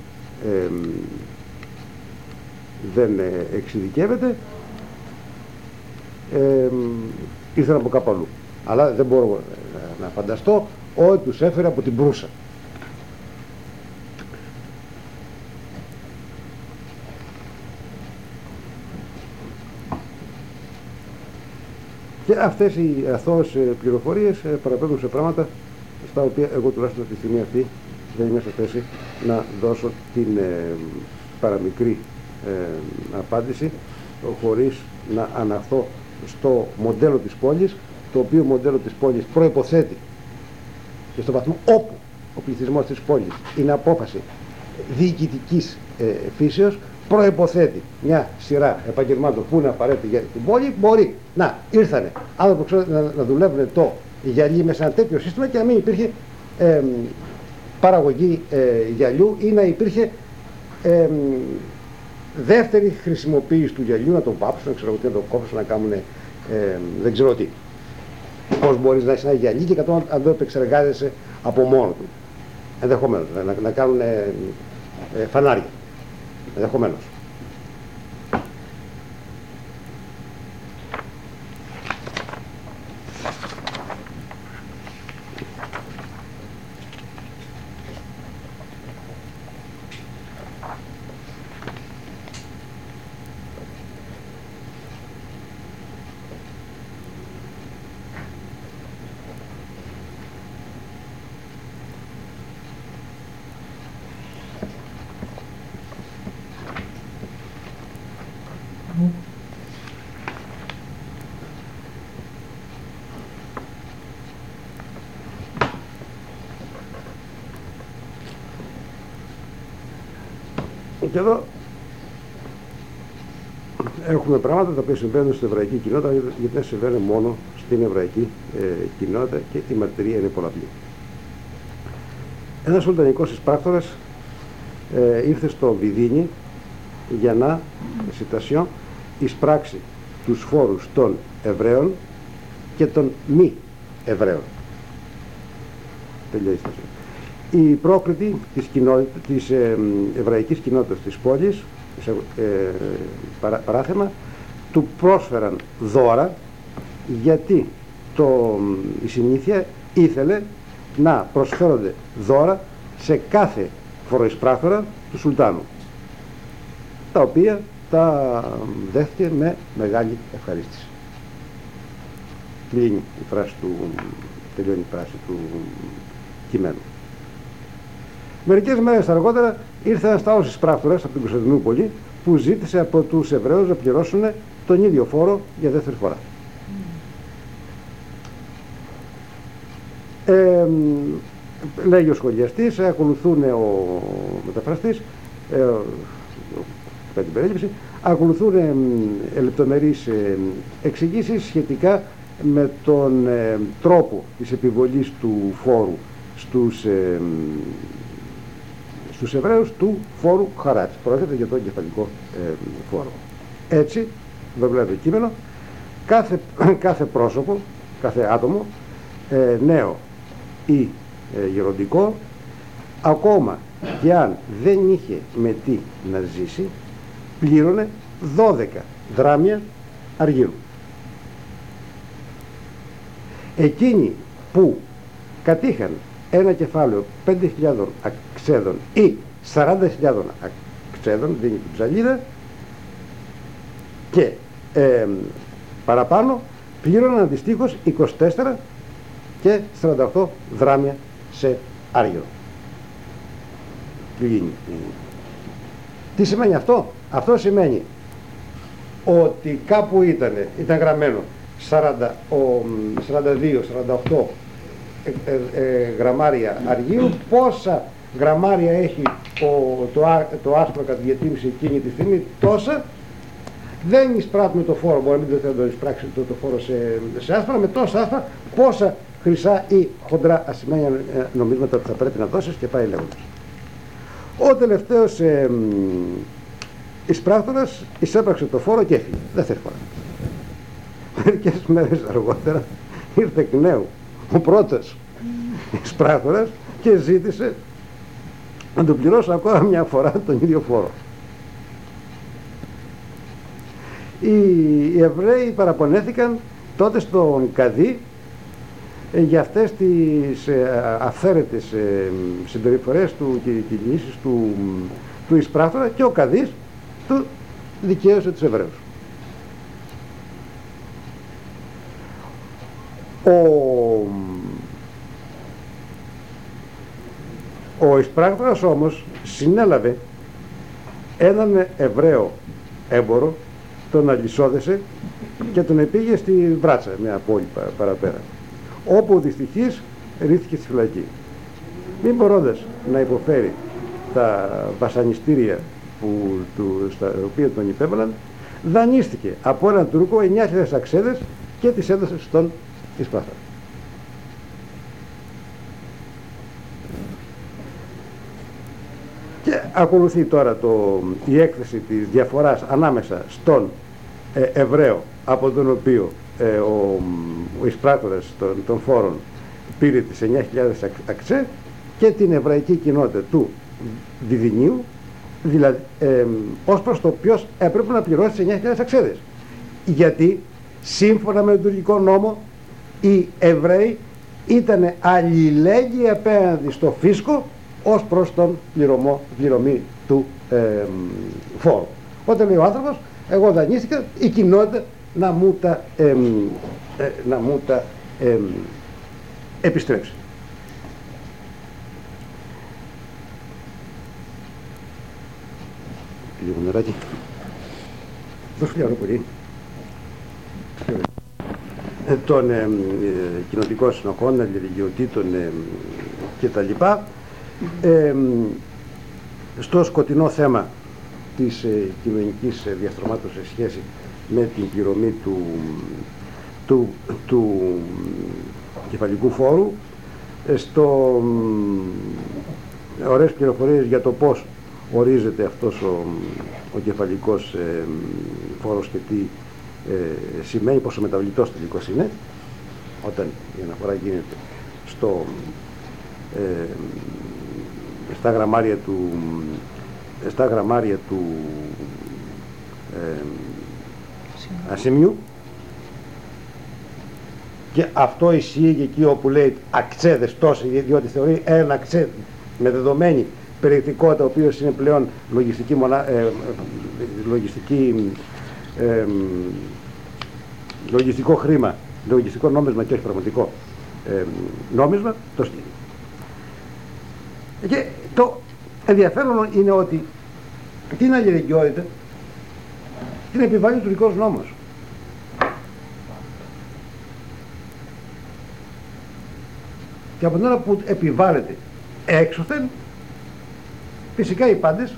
δεν εξειδικεύεται, ήρθαν από κάπου αλλού. Αλλά δεν μπορώ να φανταστώ ότι τους έφερε από την Προύσα. Και αυτές οι αθώες πληροφορίες παραπέμπουν σε πράγματα στα οποία εγώ τουλάχιστον στη στιγμή αυτή δεν είμαι σε θέση να δώσω την παραμικρή απάντηση, χωρίς να αναχθώ στο μοντέλο της πόλης, το οποίο μοντέλο της πόλης προϋποθέτει, και στο βαθμό όπου ο πληθυσμός της πόλης είναι απόφαση διοικητικής φύσεως, προϋποθέτει μια σειρά επαγγελμάτων που είναι απαραίτητη για την πόλη. Μπορεί να ήρθανε άνθρωποι που ξέρουν να δουλεύουν το γυαλί μέσα σε ένα τέτοιο σύστημα και να μην υπήρχε παραγωγή γυαλιού, ή να υπήρχε δεύτερη χρησιμοποίηση του γυαλιού, να τον πάψουν, να το κόψουν, να κάνουν δεν ξέρω τι. Πώς μπορείς να έχεις ένα γυαλί και κατόπιν να το επεξεργάζεσαι από μόνο του. Ενδεχομένως να κάνουν φανάρια. Ενδεχομένως. Και εδώ έχουμε πράγματα τα οποία συμβαίνουν στην εβραϊκή κοινότητα, γιατί δεν συμβαίνουν μόνο στην εβραϊκή κοινότητα, και η μαρτυρία είναι πολλαπλή. Ένας σουλτανικός εισπράκτορας ήρθε στο Βιδίνι για να εισπράξει τους φόρους των Εβραίων και των μη Εβραίων. Τελειώσει. Οι πρόκριτοι της εβραϊκής κοινότητας της πόλης, παράθεμα, του πρόσφεραν δώρα, γιατί η συνήθεια ήθελε να προσφέρονται δώρα σε κάθε φοροεισπράκτορα του Σουλτάνου, τα οποία τα δέχτηκε με μεγάλη ευχαρίστηση. Κλείνει η φράση του τελειώνει η πράση του κειμένου. Μερικές μέρες αργότερα ήρθε ένας τάος εισπράκτορας από την Κωνσταντινούπολη που ζήτησε από τους Εβραίους να πληρώσουν τον ίδιο φόρο για δεύτερη φορά. Λέγει ο σχολιαστής, ακολουθούν ο μεταφραστής, την περίληψη, ακολουθούν λεπτομερείς εξηγήσεις σχετικά με τον τρόπο της επιβολής του φόρου στους Εβραίους του φόρου χαράτς. Πρόκειται για τον κεφαλικό φόρο. Έτσι, εδώ βλέπετε το κείμενο, κάθε πρόσωπο, κάθε άτομο, νέο ή γεροντικό, ακόμα και αν δεν είχε με τι να ζήσει, πλήρωνε 12 δράμια αργύρου. Εκείνοι που κατήχαν ένα κεφάλαιο 5.000 αξέδων ή 40.000 αξέδων, δίνει την ψαλίδα, και παραπάνω πλήρωναν αντιστοίχως 24 και 48 δράμια σε άργυρο. Τι σημαίνει αυτό? Αυτό σημαίνει ότι κάπου ήταν γραμμένο 42-48 γραμμάρια αργύρου. Πόσα γραμμάρια έχει το άσπρο κατά τη διατίμηση εκείνη τη στιγμή, τόσα δεν εισπράττουμε το φόρο. Μπορεί να μην θέλει να το εισπράξει το φόρο σε άσπρα, με τόσα άσπρα πόσα χρυσά ή χοντρά ασημένια νομίσματα που θα πρέπει να δώσεις, και πάει λέγοντας. Ο τελευταίος εισπράκτορας εισέπραξε το φόρο και έφυγε δεύτερη φορά. Μερικές μέρες αργότερα ήρθε εκ νέου ο πρώτος εισπράκτορας και ζήτησε να του πληρώσω ακόμα μια φορά τον ίδιο φόρο. Οι Εβραίοι παραπονέθηκαν τότε στον Καδί για αυτές τις αυθαίρετες συμπεριφορές του και κινήσεις του εισπράκτορα, και ο Καδής του δικαίωσε τους Εβραίους. Ο εισπράκτορας όμως συνέλαβε έναν Εβραίο έμπορο, τον αλυσόδεσε και τον επήγε στη Βράτσα, μια πόλη παραπέρα, όπου δυστυχής ρίχθηκε στη φυλακή. Μην μπορώντας να υποφέρει τα βασανιστήρια στα οποία τον υπέβαλαν, δανείστηκε από έναν Τούρκο 9.000 αξέδες και τις έδωσε στον εισπράκτορα. Και ακολουθεί τώρα η έκθεση της διαφοράς ανάμεσα στον Εβραίο, από τον οποίο ο εισπράκτορας των φόρων πήρε τις 9.000 αξέ, και την εβραϊκή κοινότητα του Διδυνίου, δηλαδή ως προς το ποιος έπρεπε να πληρώσει τις 9.000 αξέδες. Γιατί σύμφωνα με τον τουρκικό νόμο οι Εβραίοι ήταν αλληλέγγυοι απέναντι στο φίσκο ως προς τον πληρωμή του φόρου. Όταν λέει ο άνθρωπος, εγώ δανείστηκα, η κοινότητα να μου τα επιστρέψει. Λίγο νεράκι. Δώσου λίγο πολύ. Των κοινοτικών συνοχών, αλληλεγγυοτήτων και τα λοιπά, στο σκοτεινό θέμα της κοινωνικής διαστρωμάτωσης σε σχέση με την πληρωμή του κεφαλικού φόρου, στο ωραίες πληροφορίες για το πώς ορίζεται αυτός ο κεφαλικός φόρος και τι σημαίνει, πόσο μεταβλητός τελικώς είναι, όταν η αναφορά γίνεται στα γραμμάρια του ασημιού, και αυτό ισχύει και εκεί όπου λέει αξέδες τόσοι, διότι θεωρεί ένα αξέ με δεδομένη περιεκτικότητα, ο οποίος είναι πλέον λογιστικό χρήμα, λογιστικό νόμισμα και όχι πραγματικό, νόμισμα, το στήρι. Και το ενδιαφέρον είναι ότι την αλληλεγγυότητα την επιβάλλει ο τουρκικός νόμος. Και από την ώρα που επιβάλλεται έξωθεν, φυσικά οι πάντες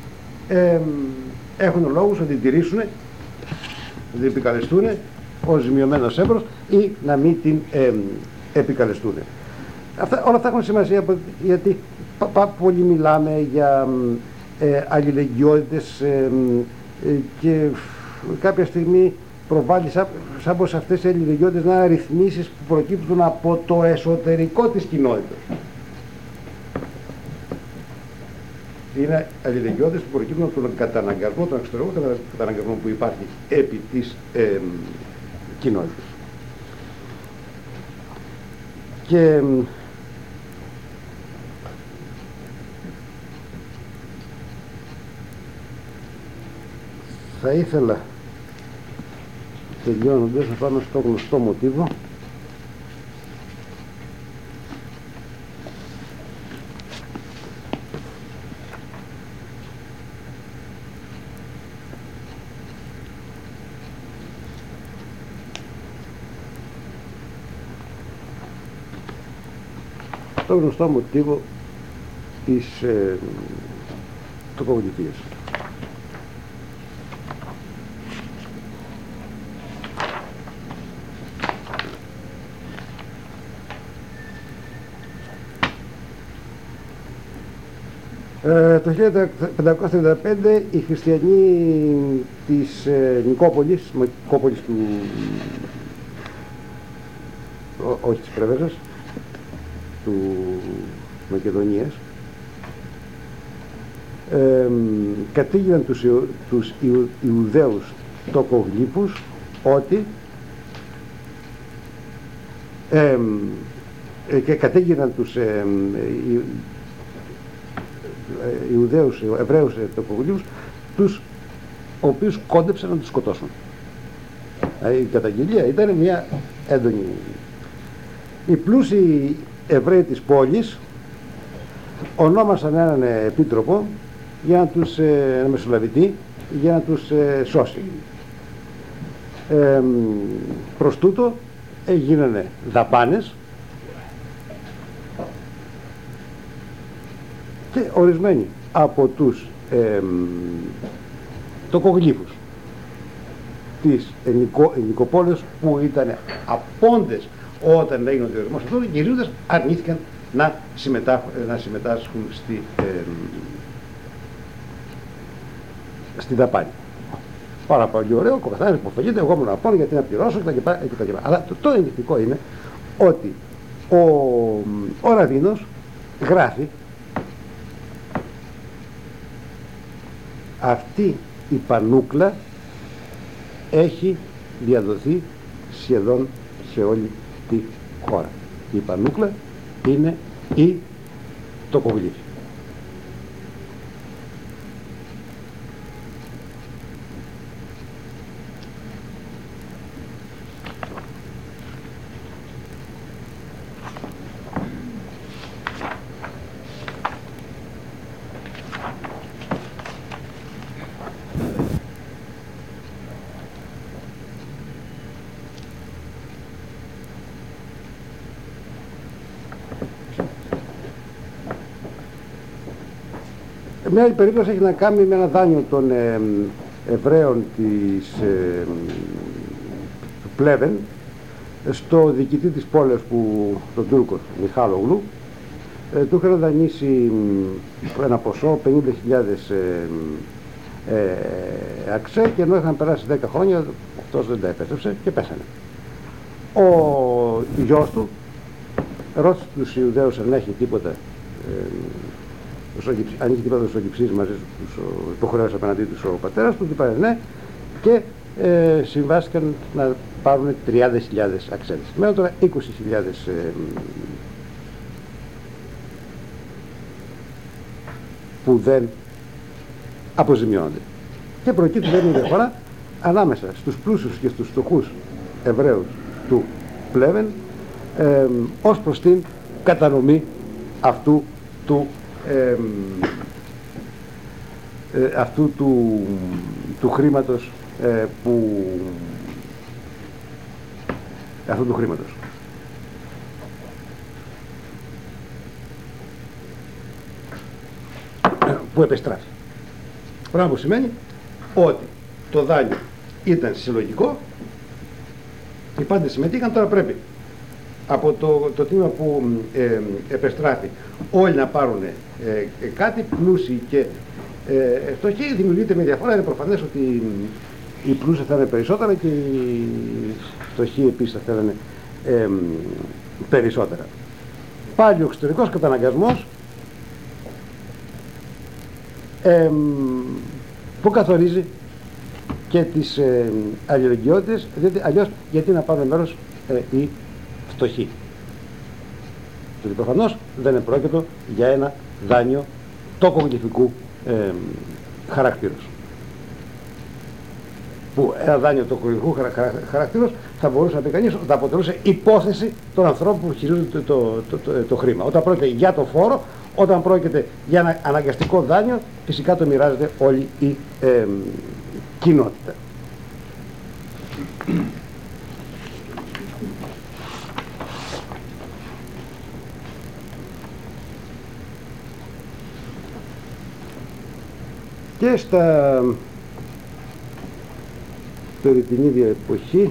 έχουν λόγους να την τηρήσουν, να την επικαλεστούν ως ζημιωμένος έμπρος ή να μην την επικαλεστούν. Όλα αυτά έχουν σημασία, γιατί πολύ μιλάμε για αλληλεγγυότητες και κάποια στιγμή προβάλλει σαν πως αυτές οι αλληλεγγυότητες να είναι ρυθμίσεις που προκύπτουν από το εσωτερικό της κοινότητας. Είναι αλληλεγγυότητες που προκύπτουν από τον καταναγκασμό, τον εξωτερικό καταναγκασμό που υπάρχει επί της κοινότητας. Και θα ήθελα, τελειώνοντας, να πάμε στο γνωστό μοτίβο της τοπογλυφίας. Το 1535 οι χριστιανοί της Νικόπολης όχι της Πρέβεζας, του Μακεδονίας, κατήγγειλαν τους Ιουδαίους τοκογλύφους ότι και κατήγγειλαν τους Ιουδαίους, Εβραίους τοκογλύφους, τους οποίους κόντεψαν να τους σκοτώσουν. Η καταγγελία ήταν μια έντονη. Οι πλούσιοι Εβραίοι της πόλης ονόμασαν έναν επίτροπο για να τους, ένα μεσολαβητή, για να τους σώσει. Προς τούτο έγιναν δαπάνες και ορισμένοι από τους τοκογλύφους της Νικοπόλεως, που ήταν απόντες όταν έγινε ο διορισμός αυτού, γυρίζοντας αρνήθηκαν να συμμετάσχουν στη δαπάνη. Πάρα πολύ ωραίο, ο καθένας υποφελείται, εγώ ήμουν απόν γιατί να πληρώσω κτλ. Αλλά το ενδεικτικό είναι ότι ο Ραβίνος γράφει αυτή η πανούκλα έχει διαδοθεί σχεδόν σε όλη τη χώρα. Η πανούκλα είναι η τοκογλύφη. Μια άλλη περίπτωση έχει να κάνει με ένα δάνειο των Εβραίων του Πλέβεν στο διοικητή της πόλης, τον Τούρκο Μιχάλογλου. Του είχαν δανείσει ένα ποσό 50.000 αξέ, και ενώ είχαν περάσει 10 χρόνια αυτός δεν τα επέστρεψε και πέσανε. Ο γιος του ρώτησε τους Ιουδαίους αν έχει τίποτα, αν είχε τίποτα σογγυψίες μαζί τους, υποχρέωσε απέναντί τους ο πατέρας του, είπανε ναι, και συμβάστηκαν να πάρουν 30.000 αξένες. Μένουν τώρα 20.000 που δεν αποζημιώνονται. Και προκύπτει μια διαφορά ανάμεσα στους πλούσιους και στους φτωχούς Εβραίους του Πλέβεν, ως προς την κατανομή αυτού του χρήματος αυτού του χρήματος. Που επεστράφει. Πράγμα που σημαίνει ότι το δάνειο ήταν συλλογικό, οι πάντες συμμετείχαν, τώρα πρέπει από το τμήμα που επεστράφει όλοι να πάρουν κάτι, πλούσιοι και φτωχοί. Δημιουργείται μια διαφορά, είναι προφανές ότι οι πλούσιοι θα είναι περισσότερα και οι φτωχοί επίσης θα θέλουν περισσότερα. Πάλι ο εξωτερικός καταναγκασμός που καθορίζει και τις αλληλεγγυότητες, διότι αλλιώς γιατί να πάρουν μέρος οι φτωχοί. Γιατί προφανώς δεν είναι πρόκειτο για ένα δάνειο τοκογλυφικού χαρακτήρος. Που ένα δάνειο τοκογλυφικού χαρακτήρος θα μπορούσε να πει κανείς ότι αποτελούσε υπόθεση των ανθρώπων που χειρίζονται το χρήμα. Όταν πρόκειται για το φόρο, όταν πρόκειται για ένα αναγκαστικό δάνειο, φυσικά το μοιράζεται όλη η κοινότητα. Και στα περί την ίδια εποχή,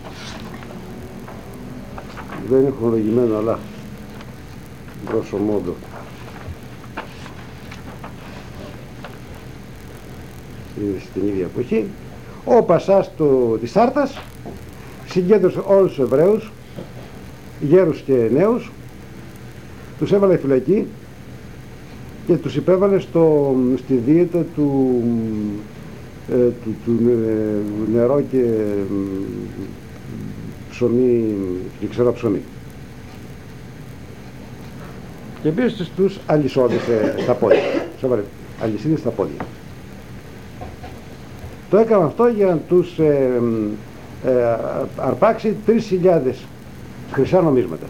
δεν είναι χρονολογημένο αλλά grosso modo στην ίδια εποχή, ο Πασάς της Άρτας συγκέντρωσε όλους τους Εβραίους, γέρους και νέους, τους έβαλε φυλακή και τους υπέβαλε στη δίαιτα του νερό και ψωμί και ξερό ψωμί. Και επίσης τους αλυσόδησε στα πόδια, τους έβαλε αλυσίδες στα πόδια. Το έκανα αυτό για να τους αρπάξει 3.000 χρυσά νομίσματα.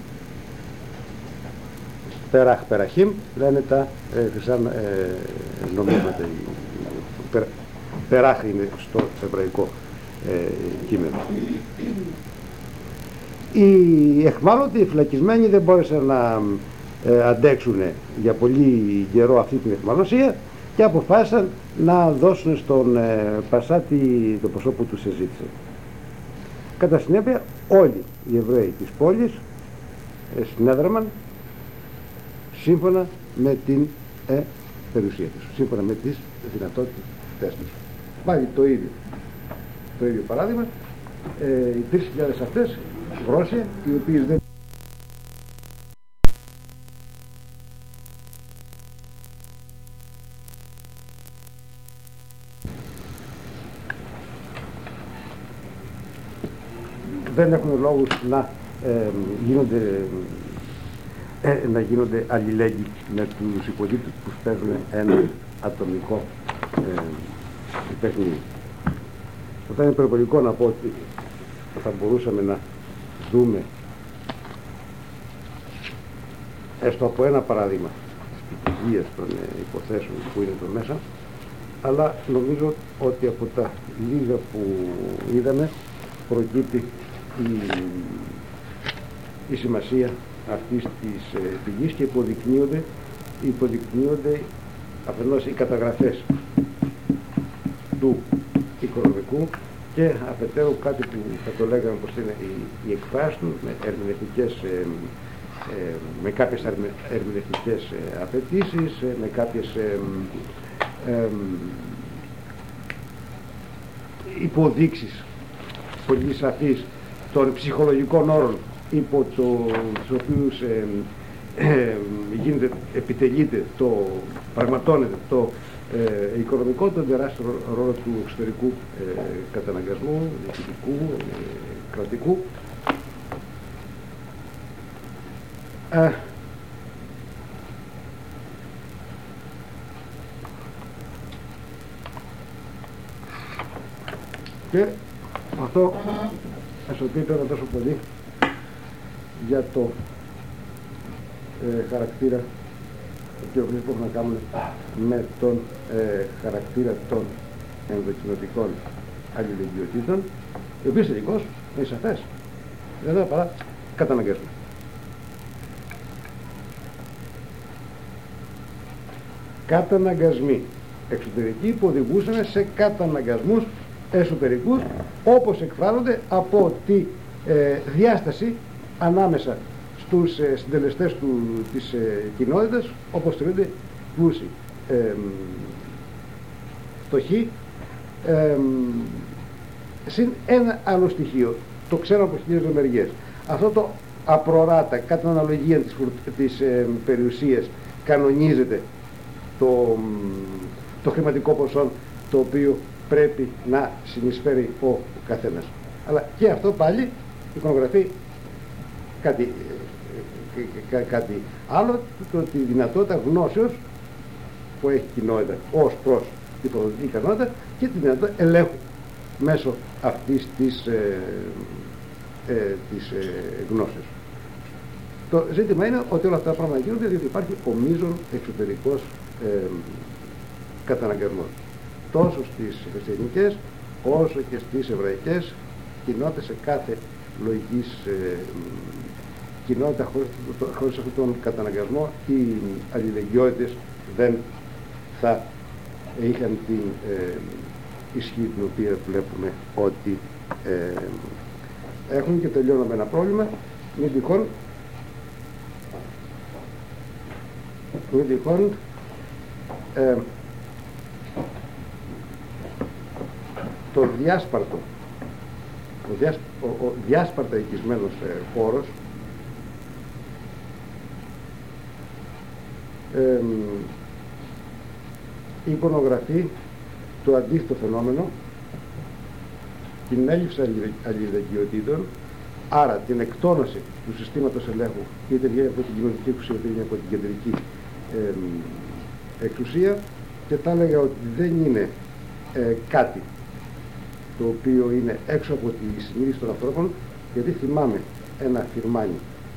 Περάχ, περαχήμ λένε τα χρυσά νομίσματα. Περάχ είναι στο εβραϊκό κείμενο. Οι εχμάλωτοι, οι φυλακισμένοι δεν μπόρεσαν να αντέξουν για πολύ καιρό αυτή την εχμαλωσία και αποφάσισαν να δώσουν στον Πασάτη το ποσό που τους εζήτησε. Κατά συνέπεια όλοι οι Εβραίοι της πόλης συνέδραμαν σύμφωνα με την περιουσία τους, σύμφωνα με τις δυνατότητες τους. Πάλι το ίδιο παράδειγμα, οι 3.000 αυτές γρόσια, οι οποίες δεν έχουν λόγους να γίνονται αλληλέγγυοι με τους υπολείπτες που παίζουν ένα ατομικό παιχνίδι. Θα είναι υπερβολικό να πω ότι θα μπορούσαμε να δούμε έστω από ένα παράδειγμα της ποικιλίας των υποθέσεων που είναι εδώ μέσα, αλλά νομίζω ότι από τα λίγα που είδαμε προκύπτει η σημασία αυτής της πηγής και υποδεικνύονται αφενός οι καταγραφές του οικονομικού και αφετέρου κάτι που θα το λέγαμε πως είναι η εκφράση του με κάποιες ερμηνευτικές απαιτήσεις, με κάποιες υποδείξεις πολύ σαφείς των ψυχολογικών όρων υπό τους οποίους επιτελείται, πραγματώνεται το οικονομικό, τον τεράστιο ρόλο του εξωτερικού καταναγκασμού, διοικητικού, κρατικού. Και αυτό στο οποίο πέρα τόσο πολύ για το χαρακτήρα που έχουν να κάνουν με τον χαρακτήρα των ενδοκινοτικών αλληλεγγυοτήτων, οι οποίες τελικώς είναι σαφές, δεν είναι παρά καταναγκασμοί. Καταναγκασμοί εξωτερικοί που οδηγούσαν σε καταναγκασμούς εσωτερικούς, όπως εκφράζονται από τη διάσταση ανάμεσα στους συντελεστές της κοινότητας, όπως θεωρείται πλούσιοι, φτωχοί, συν ένα άλλο στοιχείο, το ξέρω από χιλιάδες μεριές. Αυτό το απροράτα, κατά αναλογία της περιουσίας, κανονίζεται το χρηματικό ποσό το οποίο πρέπει να συνεισφέρει ο καθένας. Αλλά και αυτό πάλι εικονογραφεί κάτι άλλο, τη δυνατότητα γνώσεως που έχει κοινότητα ως προς την υποδοτική ικανότητα και τη δυνατότητα ελέγχου μέσω αυτής της γνώσεως. Το ζήτημα είναι ότι όλα αυτά τα πράγματα γίνονται διότι υπάρχει ο μείζον εξωτερικός καταναγκασμός τόσο στις χριστιανικές όσο και στις εβραϊκές κοινότητες. Σε κάθε λογικής κοινότητα χωρίς αυτόν τον καταναγκασμό οι αλληλεγγυότητες δεν θα είχαν την ισχύ την οποία βλέπουμε ότι έχουν. Και τελειώνω με ένα πρόβλημα. Μην τυχόν το διάσπαρτο, ο διάσπαρτα οικισμένος χώρος εικονογραφεί το αντίθετο φαινόμενο, την έλλειψη αλληλεγγυοτήτων, άρα την εκτόνωση του συστήματος ελέγχου, είτε βγαίνει από την κοινωνική εξουσία είτε βγαίνει από την κεντρική εξουσία, και θα έλεγα ότι δεν είναι κάτι το οποίο είναι έξω από τη συνείδηση των ανθρώπων, γιατί θυμάμαι ένα φιρμάνι,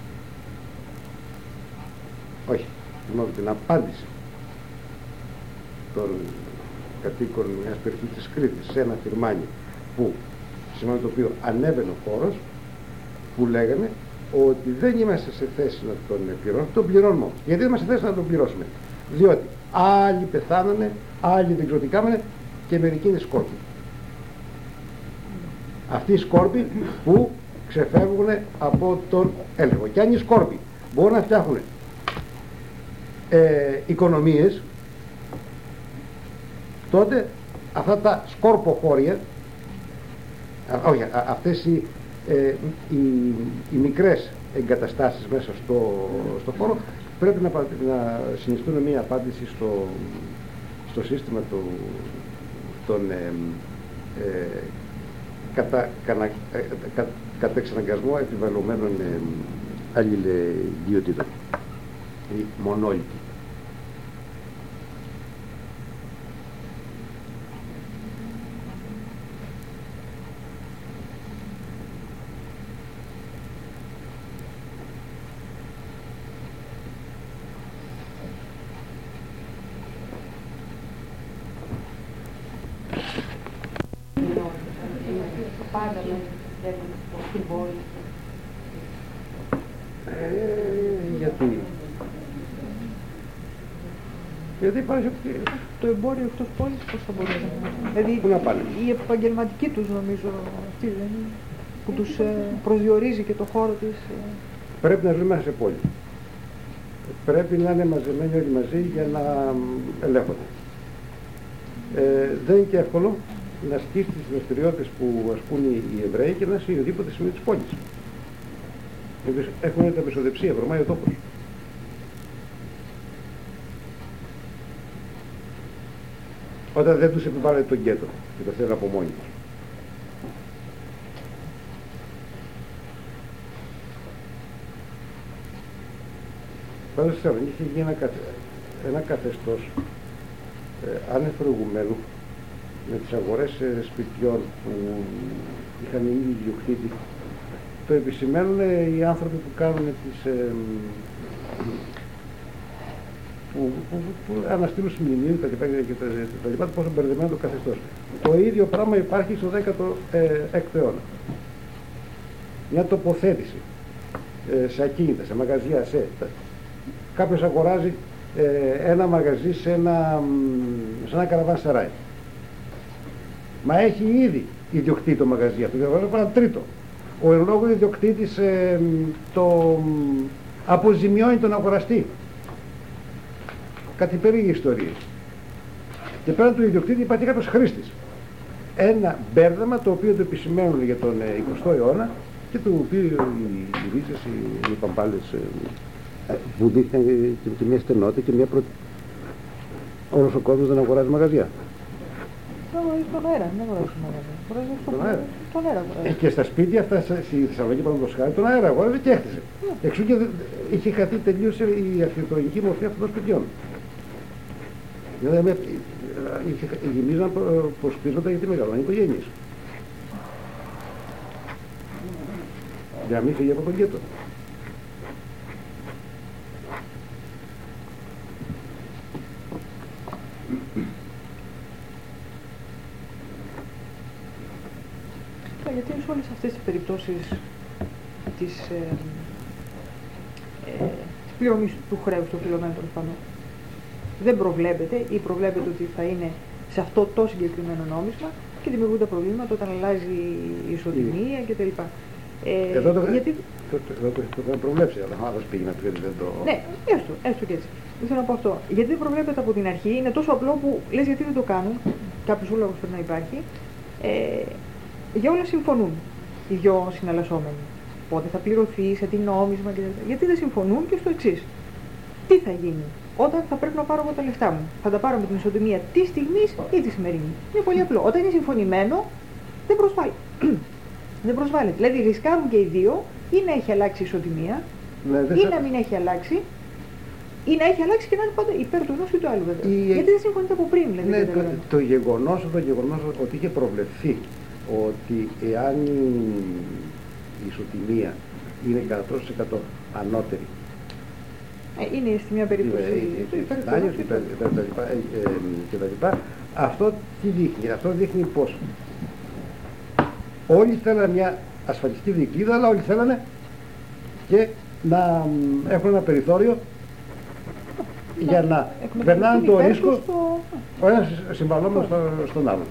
θυμάμαι την απάντηση των κατοίκων μιας περιοχής της Κρήτης σε ένα φιρμάνι που, σημαίνει το οποίο ανέβαινε ο χώρος, που λέγανε ότι δεν είμαστε σε θέση να τον πληρώσουμε, τον πληρώνουμε. Γιατί δεν είμαστε σε θέση να τον πληρώσουμε? Διότι άλλοι πεθάνανε, άλλοι δεν ξωτικάμενε και μερικοί είναι σκόρποι. Αυτοί οι σκόρποι που ξεφεύγουν από τον έλεγχο. Και αν οι σκόρποι μπορούν να φτιάχνουν οικονομίες, τότε αυτά τα σκόρποχώρια, όχι, αυτές οι μικρές εγκαταστάσεις μέσα στο χώρο πρέπει να συνιστούν μια απάντηση στο σύστημα των κατά εξαναγκασμό επιβαλλωμένων αλληλεγγυοτήτων ή μονόλυτη. Γιατί υπάρχει το εμπόριο εκτός πόλης πώς θα μπορούσε να δηλαδή πού να πάνε? Η επαγγελματική τους νομίζω αυτή δεν είναι, που τους προσδιορίζει και το χώρο της. Πρέπει να ζουν μέσα σε πόλη. Πρέπει να είναι μαζεμένοι όλοι μαζί για να ελέγχονται. Δεν είναι και εύκολο να ασκήσει τις δραστηριότητες που ασκούν οι Εβραίοι και να σε οδήποτε σημείο της πόλης. Έχουν τα μεσοδεψία, βρωμάει ο τόπος. Όταν δεν τους επιβάλλεται τον γκέτο και το θέλουν από μόνοι τους. Πάντως στη Θεσσαλονίκη είχε γίνει ένα καθεστώς άνευ προηγουμένου με τις αγορές σπιτιών που είχαν ήδη ιδιοκτήτη το επισημαίνουν οι άνθρωποι που κάνουν τις που αναστείλουν μνημείο και τα λοιπά, πόσο μπερδεμένο το καθεστώς. Το ίδιο πράγμα υπάρχει στο 16ο αιώνα. Μια τοποθέτηση σε ακίνητα, σε μαγαζιά, κάποιος αγοράζει ένα μαγαζί σε ένα καραβάνσεράι. Μα έχει ήδη ιδιοκτήτη το μαγαζί αυτό, διαβάζω ένα τρίτο. Ο εν λόγω ιδιοκτήτης το αποζημιώνει τον αγοραστή. Κάτι περίεργη ιστορία. Και πέραν του ιδιοκτήτη υπάρχει κάποιος χρήστης. Ένα μπέρδεμα το οποίο το επισημαίνουν για τον 20ο αιώνα και το οποίο οι Ρίτσες, οι Παμπάλες που δείχνουν και μια στενότητα και μια όλος ο κόσμος δεν αγοράζει μαγαζιά. Στον αέρα, δεν αγοράζει μαγαζιά. Τον αέρα. Και στα σπίτια αυτά στη Θεσσαλονίκη παραδείγματος χάρη τον αέρα αγόραζε και έχτισε. Εξού και είχε χαθεί τελείως η αρχιτεκτονική μορφή αυτών των σπιτιών. Δηλαδή γεμίζαν προσπίζοντα γιατί μεγαλώνει οι οικογένειες. Για να μην φύγει από τον γκέτο. Γιατί σε όλες αυτές τις περιπτώσεις της πληρωμής του χρέους των πληρωμένων τέλος πάντων δεν προβλέπεται ή προβλέπεται ότι θα είναι σε αυτό το συγκεκριμένο νόμισμα και δημιουργούνται προβλήματα όταν αλλάζει η ισοτιμία κτλ. Εδώ το προβλέψει, αλλά άλλος πήγε να πει ότι δεν το... Ναι, έστω και έτσι. Δεν θέλω να πω αυτό. Γιατί δεν προβλέπεται από την αρχή, είναι τόσο απλό που λες γιατί δεν το κάνουν, κάποιος λόγος πρέπει να υπάρχει. Για όλα συμφωνούν οι δυο συναλλασσόμενοι. Πότε θα πληρωθεί, σε τι νόμισμα κτλ. Γιατί δεν συμφωνούν και στο εξής. Τι θα γίνει όταν θα πρέπει να πάρω εγώ τα λεφτά μου? Θα τα πάρω με την ισοτιμία τη στιγμή ή τη σημερινή? Είναι πολύ απλό. Όταν είναι συμφωνημένο, δεν προσβάλλει. Δεν προσβάλλεται. Δηλαδή ρισκάρουν και οι δύο ή να έχει αλλάξει η ισοτιμία ή να μην έχει αλλάξει. Ή να έχει αλλάξει και να είναι πάντα υπέρ του ενός ή του άλλου βέβαια. Γιατί δεν συμφωνείτε από πριν, δηλαδή. Ναι, το γεγονός ότι είχε προβλεφθεί ότι εάν η ισοτιμία είναι 100% ανώτερη, είναι στη μια περίπτωση και τα λοιπά, αυτό τι δείχνει? Αυτό δείχνει πως όλοι θέλανε μια ασφαλιστική δικλείδα, αλλά όλοι θέλανε και να έχουν ένα περιθώριο για να περνάνε το ρίσκο ο ένας συμβαλόμενος στον άλλον.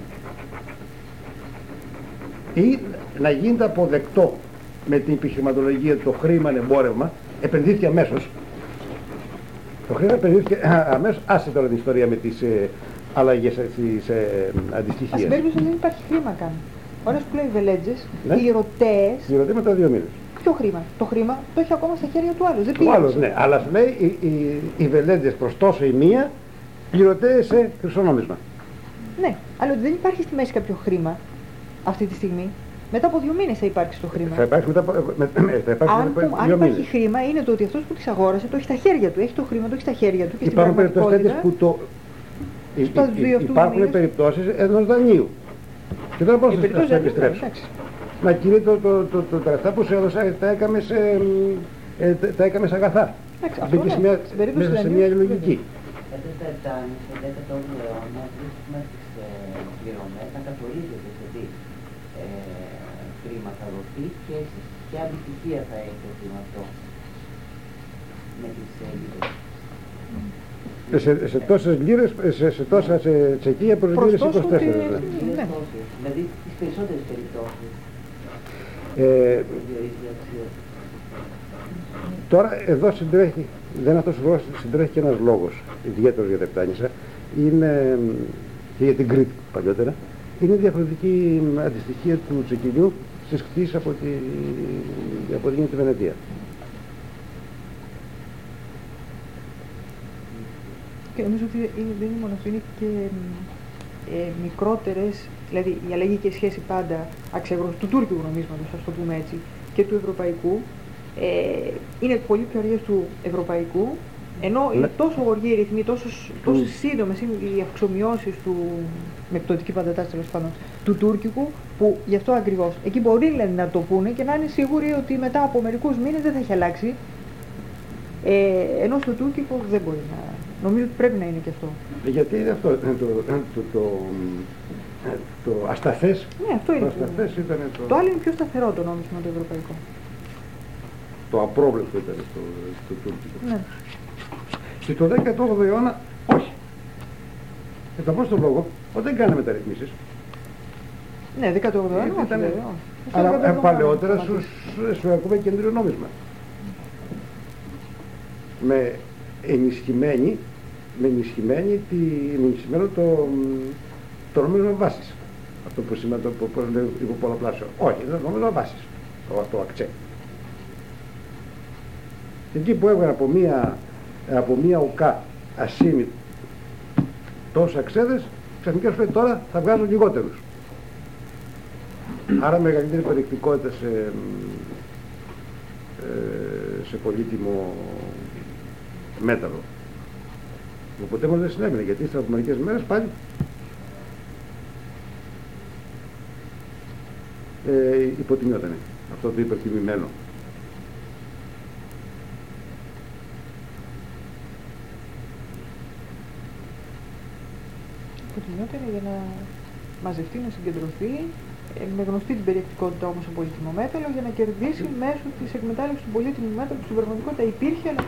Ή να γίνεται αποδεκτό με την επιχειρηματολογία το χρήμα είναι εμπόρευμα, επενδύθηκε αμέσως. Το χρήμα επενδύθηκε αμέσως, άσε τώρα την ιστορία με τις αλλαγές, τις αντιστοιχίες. Στην περίπτωση δεν υπάρχει χρήμα καν. Ώρες που λέει Βελέτζες, ναι. Οι ερωτές... Οι ερωτές μετά 2 μήνες. Ποιο χρήμα? Το χρήμα το έχει ακόμα στα χέρια του άλλου. Δεν του άλλου, ναι. Αλλά σου λέει οι Βελέτζες προς τόσο η μία πληρωτές σε χρυσονόμισμα. Ναι, αλλά ότι δεν υπάρχει στη μέση κάποιο χρήμα αυτή τη στιγμή. Μετά από 2 μήνες θα υπάρξει το χρήμα. Θα υπάρξει μετά από 2 αν υπάρχει χρήμα, είναι το ότι αυτός που τις αγόρασε το έχει στα χέρια του. Έχει το χρήμα, το έχει στα χέρια του. Και υπάρχουν περιπτώσεις που το. Υπάρχουν περιπτώσεις ενός δανείου. Και τώρα πώς θα επιστρέψω? Μα κύριε, τα λεφτά που σου έδωσα τα έκαμε σε αγαθά. Μπήκε μέσα σε μια λογική. Εδώ στα Ετάνη, στο 18ο αιώνα, βρίσκουμε τις πληρωμές να καθορίζεται σε τι χρήμα θα δοθεί και ποια αντιστοιχεία θα έχει το χρήμα αυτό με τις λίρες. Σε τόσες λίρες, σε τόσα τσεκία προς λίρες 24. Δηλαδή τις περισσότερες περιπτώσεις. Τώρα εδώ συντρέχει, δεν αυτός ο λόγος, συντρέχει και ένας λόγος ιδιαίτερος για τα Επτάνησα, είναι και για την Κρήτη παλιότερα, είναι διαφορετική αντιστοιχεία του τσεκινιού στις κτήσεις από τη Βενετία. Και νομίζω ότι δεν είναι μόνο αυτό, είναι και μικρότερες, δηλαδή η αλλαγή και η σχέση πάντα του τουρκικού νομίσματος, ας το πούμε έτσι, και του ευρωπαϊκού, είναι πολύ πιο αργές του ευρωπαϊκού, Ενώ είναι τόσο γοργοί οι ρυθμοί, τόσο σύντομες είναι οι αυξομοιώσεις του, με πτωτική παντατάση τέλος πάντων, του τουρκικού, που γι' αυτό ακριβώς εκεί μπορεί δηλαδή, να το πούνε και να είναι σίγουροι ότι μετά από μερικούς μήνες δεν θα έχει αλλάξει. Ενώ στο τουρκικό δεν μπορεί να. Νομίζω ότι πρέπει να είναι και αυτό. Γιατί είναι αυτό το ασταθές. Ναι, αυτό είναι. Το ασταθές ήταν το άλλο είναι πιο σταθερό το νόμισμα το ευρωπαϊκό. Το απρόβλεπτο ήταν το τουρκικό. Ναι. Και το 18ο αιώνα όχι. Και το πρώτο λόγο, δεν κάναμε μεταρρυθμίσεις. Ναι, 18ο αιώνα ήταν. Όχι, Αλλά παλαιότερα σου ακούμε κεντρικό νόμισμα. Με ενισχυμένο το νόμισμα βάσης. Αυτό που σημαίνει το υποπολαπλάσιο. Όχι, είναι το νόμισμα βάσης. Το ακτσέ. Και εκεί που έβγαλε από μία ουκά ασήμι τόσους αξέδες, ξαφνικά σου λέει τώρα θα βγάζουν λιγότερους. Άρα μεγαλύτερη περιεκτικότητα σε πολύτιμο μέταλλο. Οπότε όμως δεν συνέβαινε, γιατί ύστερα από μερικές μέρες πάλι υποτιμιότανε αυτό το υπερτιμημένο. Υποτιμιότανε για να μαζευτεί, να συγκεντρωθεί, με γνωστή την περιεκτικότητα όμως στο πολύτιμο μέταλλο, για να κερδίσει μέσω της εκμετάλλευσης του πολύτιμου μέταλλου που στην πραγματικότητα υπήρχε, αλλά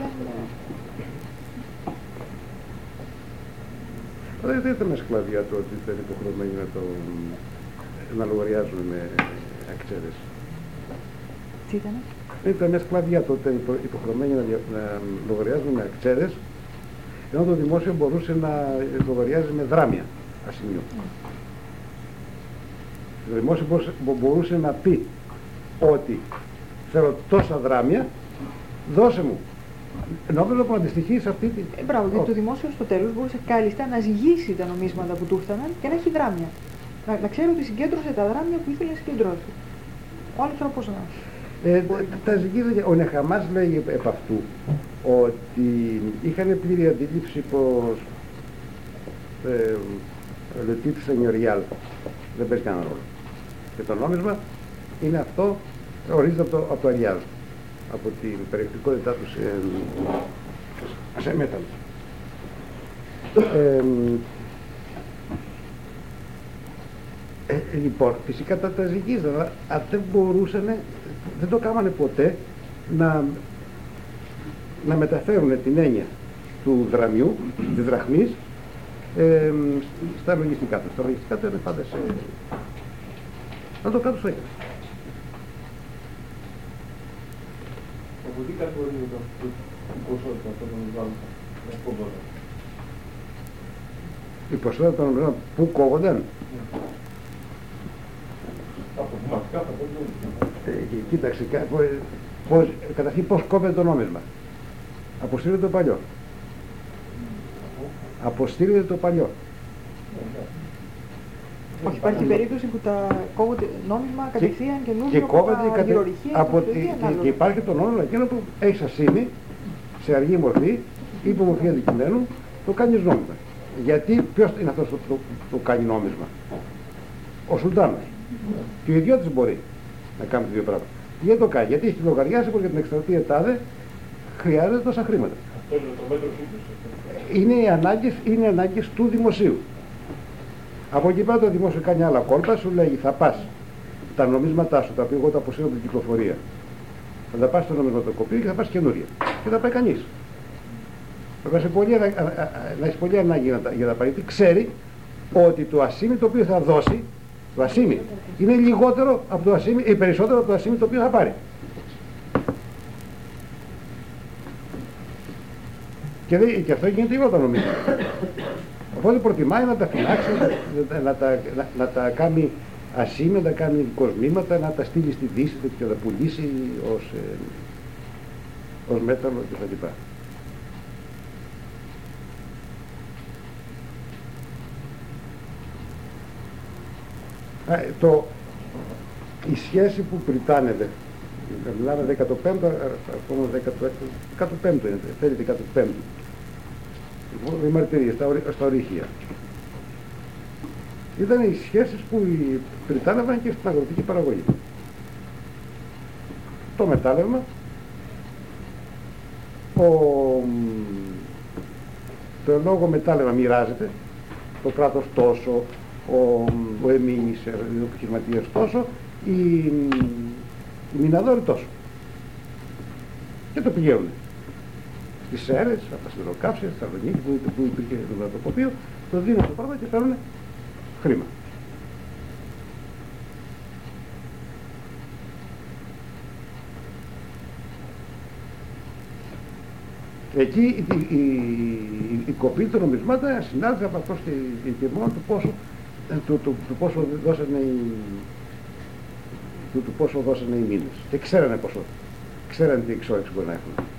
δεν ήταν σκλαβιά το ότι ήταν υποχρεωμένοι να λογαριάζουν με αξέδες. Τι ήτανε? Δεν ήταν μια σκλαβιά το ότι ήταν υποχρεωμένοι να λογαριάζουν με αξέδες, ενώ το δημόσιο μπορούσε να λογαριάζει με δράμια ασημείο. Το δημόσιο μπορούσε να πει ότι θέλω τόσα δράμια, δώσε μου. Νόμιζα που αντιστοιχεί σε αυτή την. Μπράβο, γιατί το δημόσιο στο τέλος μπορούσε κάλλιστα να ζυγίσει τα νομίσματα που του έφταναν και να έχει δράμια. Να ξέρει ότι συγκέντρωσε τα δράμια που ήθελε να συγκεντρώσει. Ο άλλος τρόπος να. Τα ζυγίζανε. Ο Νεχαμάς λέει επ' αυτού ότι είχαν πλήρη αντίληψη πως le titre seigneurial δεν παίζει κανένα ρόλο. Και το νόμισμα είναι αυτό, ορίζεται από το Αριάλ, από την περιεκτικότητά του σε μέταλλο. Λοιπόν, φυσικά τα ζυγίζανε, αλλά δεν μπορούσαν, δεν το κάμανε ποτέ να μεταφέρουν την έννοια του δραμιού, της δραχμής, στα λογιστικά του. Τα λογιστικά του είναι πάντα σε. Να το κάτω στο έκανε. Από τι κατηγορείται η ποσότητα των νομισμάτων να κόβονται? Η ποσότητα των νομισμάτων που κόβονταν? Αποθυματικά θα κόβονται. Κοίταξε, καταρχήν πώς κόβεται το νόμισμα. Αποστείλεται το παλιό. Αποστείλεται το παλιό. Όχι, υπάρχει περίπτωση που τα κόβονται νόμισμα κατευθείαν και κόβεται και υπάρχει το νόμισμα εκείνο που έχει ασήμι σε αργή μορφή ή υπομορφή αντικειμένου, το κάνεις νόμισμα. Γιατί ποιος είναι αυτός που το κάνει νόμισμα? Ο Σουλτάνος. Και ο ιδιώτης μπορεί να κάνει το δύο πράγματα. Γιατί το κάνει? Γιατί έχει λογαριάσει πως για την εκστρατεία τάδε χρειάζεται τόσα χρήματα. Αυτό είναι το μέτρο σύγκρισης. Είναι οι ανάγκες του δημοσίου. Από εκεί πέρα το δημόσιο κάνει άλλα κόλπα, σου λέει θα πας τα νομίσματά σου, τα οποία εγώ τα αποσύρω από την κυκλοφορία. Θα τα πας στο νομισματοκοπείο και θα πας καινούρια. Και θα πάει κανείς. Να έχει πολύ ανάγκη για να πάρει. Ξέρει ότι το ασήμι το οποίο θα δώσει, το ασήμι, είναι λιγότερο από το ασήμι ή περισσότερο από το ασήμι το οποίο θα πάρει. Και αυτό γίνεται για όλα τα νομίσματα. Οπότε προτιμάει να τα φυλάξει, να τα κάνει ασήμι, να τα κάνει κοσμήματα, να τα στείλει στη Δύση και να τα πουλήσει ως μέταλλο κτλ. Η σχέση που πριτάνεται, μιλάμε 15ο, 15ο είναι, θέλει 15ο. οι μαρτυρίες, στα ορυχεία. Ήταν οι σχέσεις που πριτάνευαν και στην αγροτική παραγωγή. Το μετάλλευμα, το λόγο μετάλλευμα μοιράζεται, το κράτος τόσο, ο εμήνης, ο επιχειρηματίας τόσο, οι μηναδόροι τόσο. Και το πηγαίνουν στις Σέρρες, από τα σιδηροκαύσια, στη Θεσσαλονίκη που υπήρχε το βρατοκοπείο, το δίνουν στο πράγμα και παίρνουν χρήμα. Εκεί η κοπή του νομισμάτα συνάδελφε από αυτό και μόνο του πόσο δώσανε οι μήνες. Και ξέρανε τι εξόρυξη μπορεί να έχουν.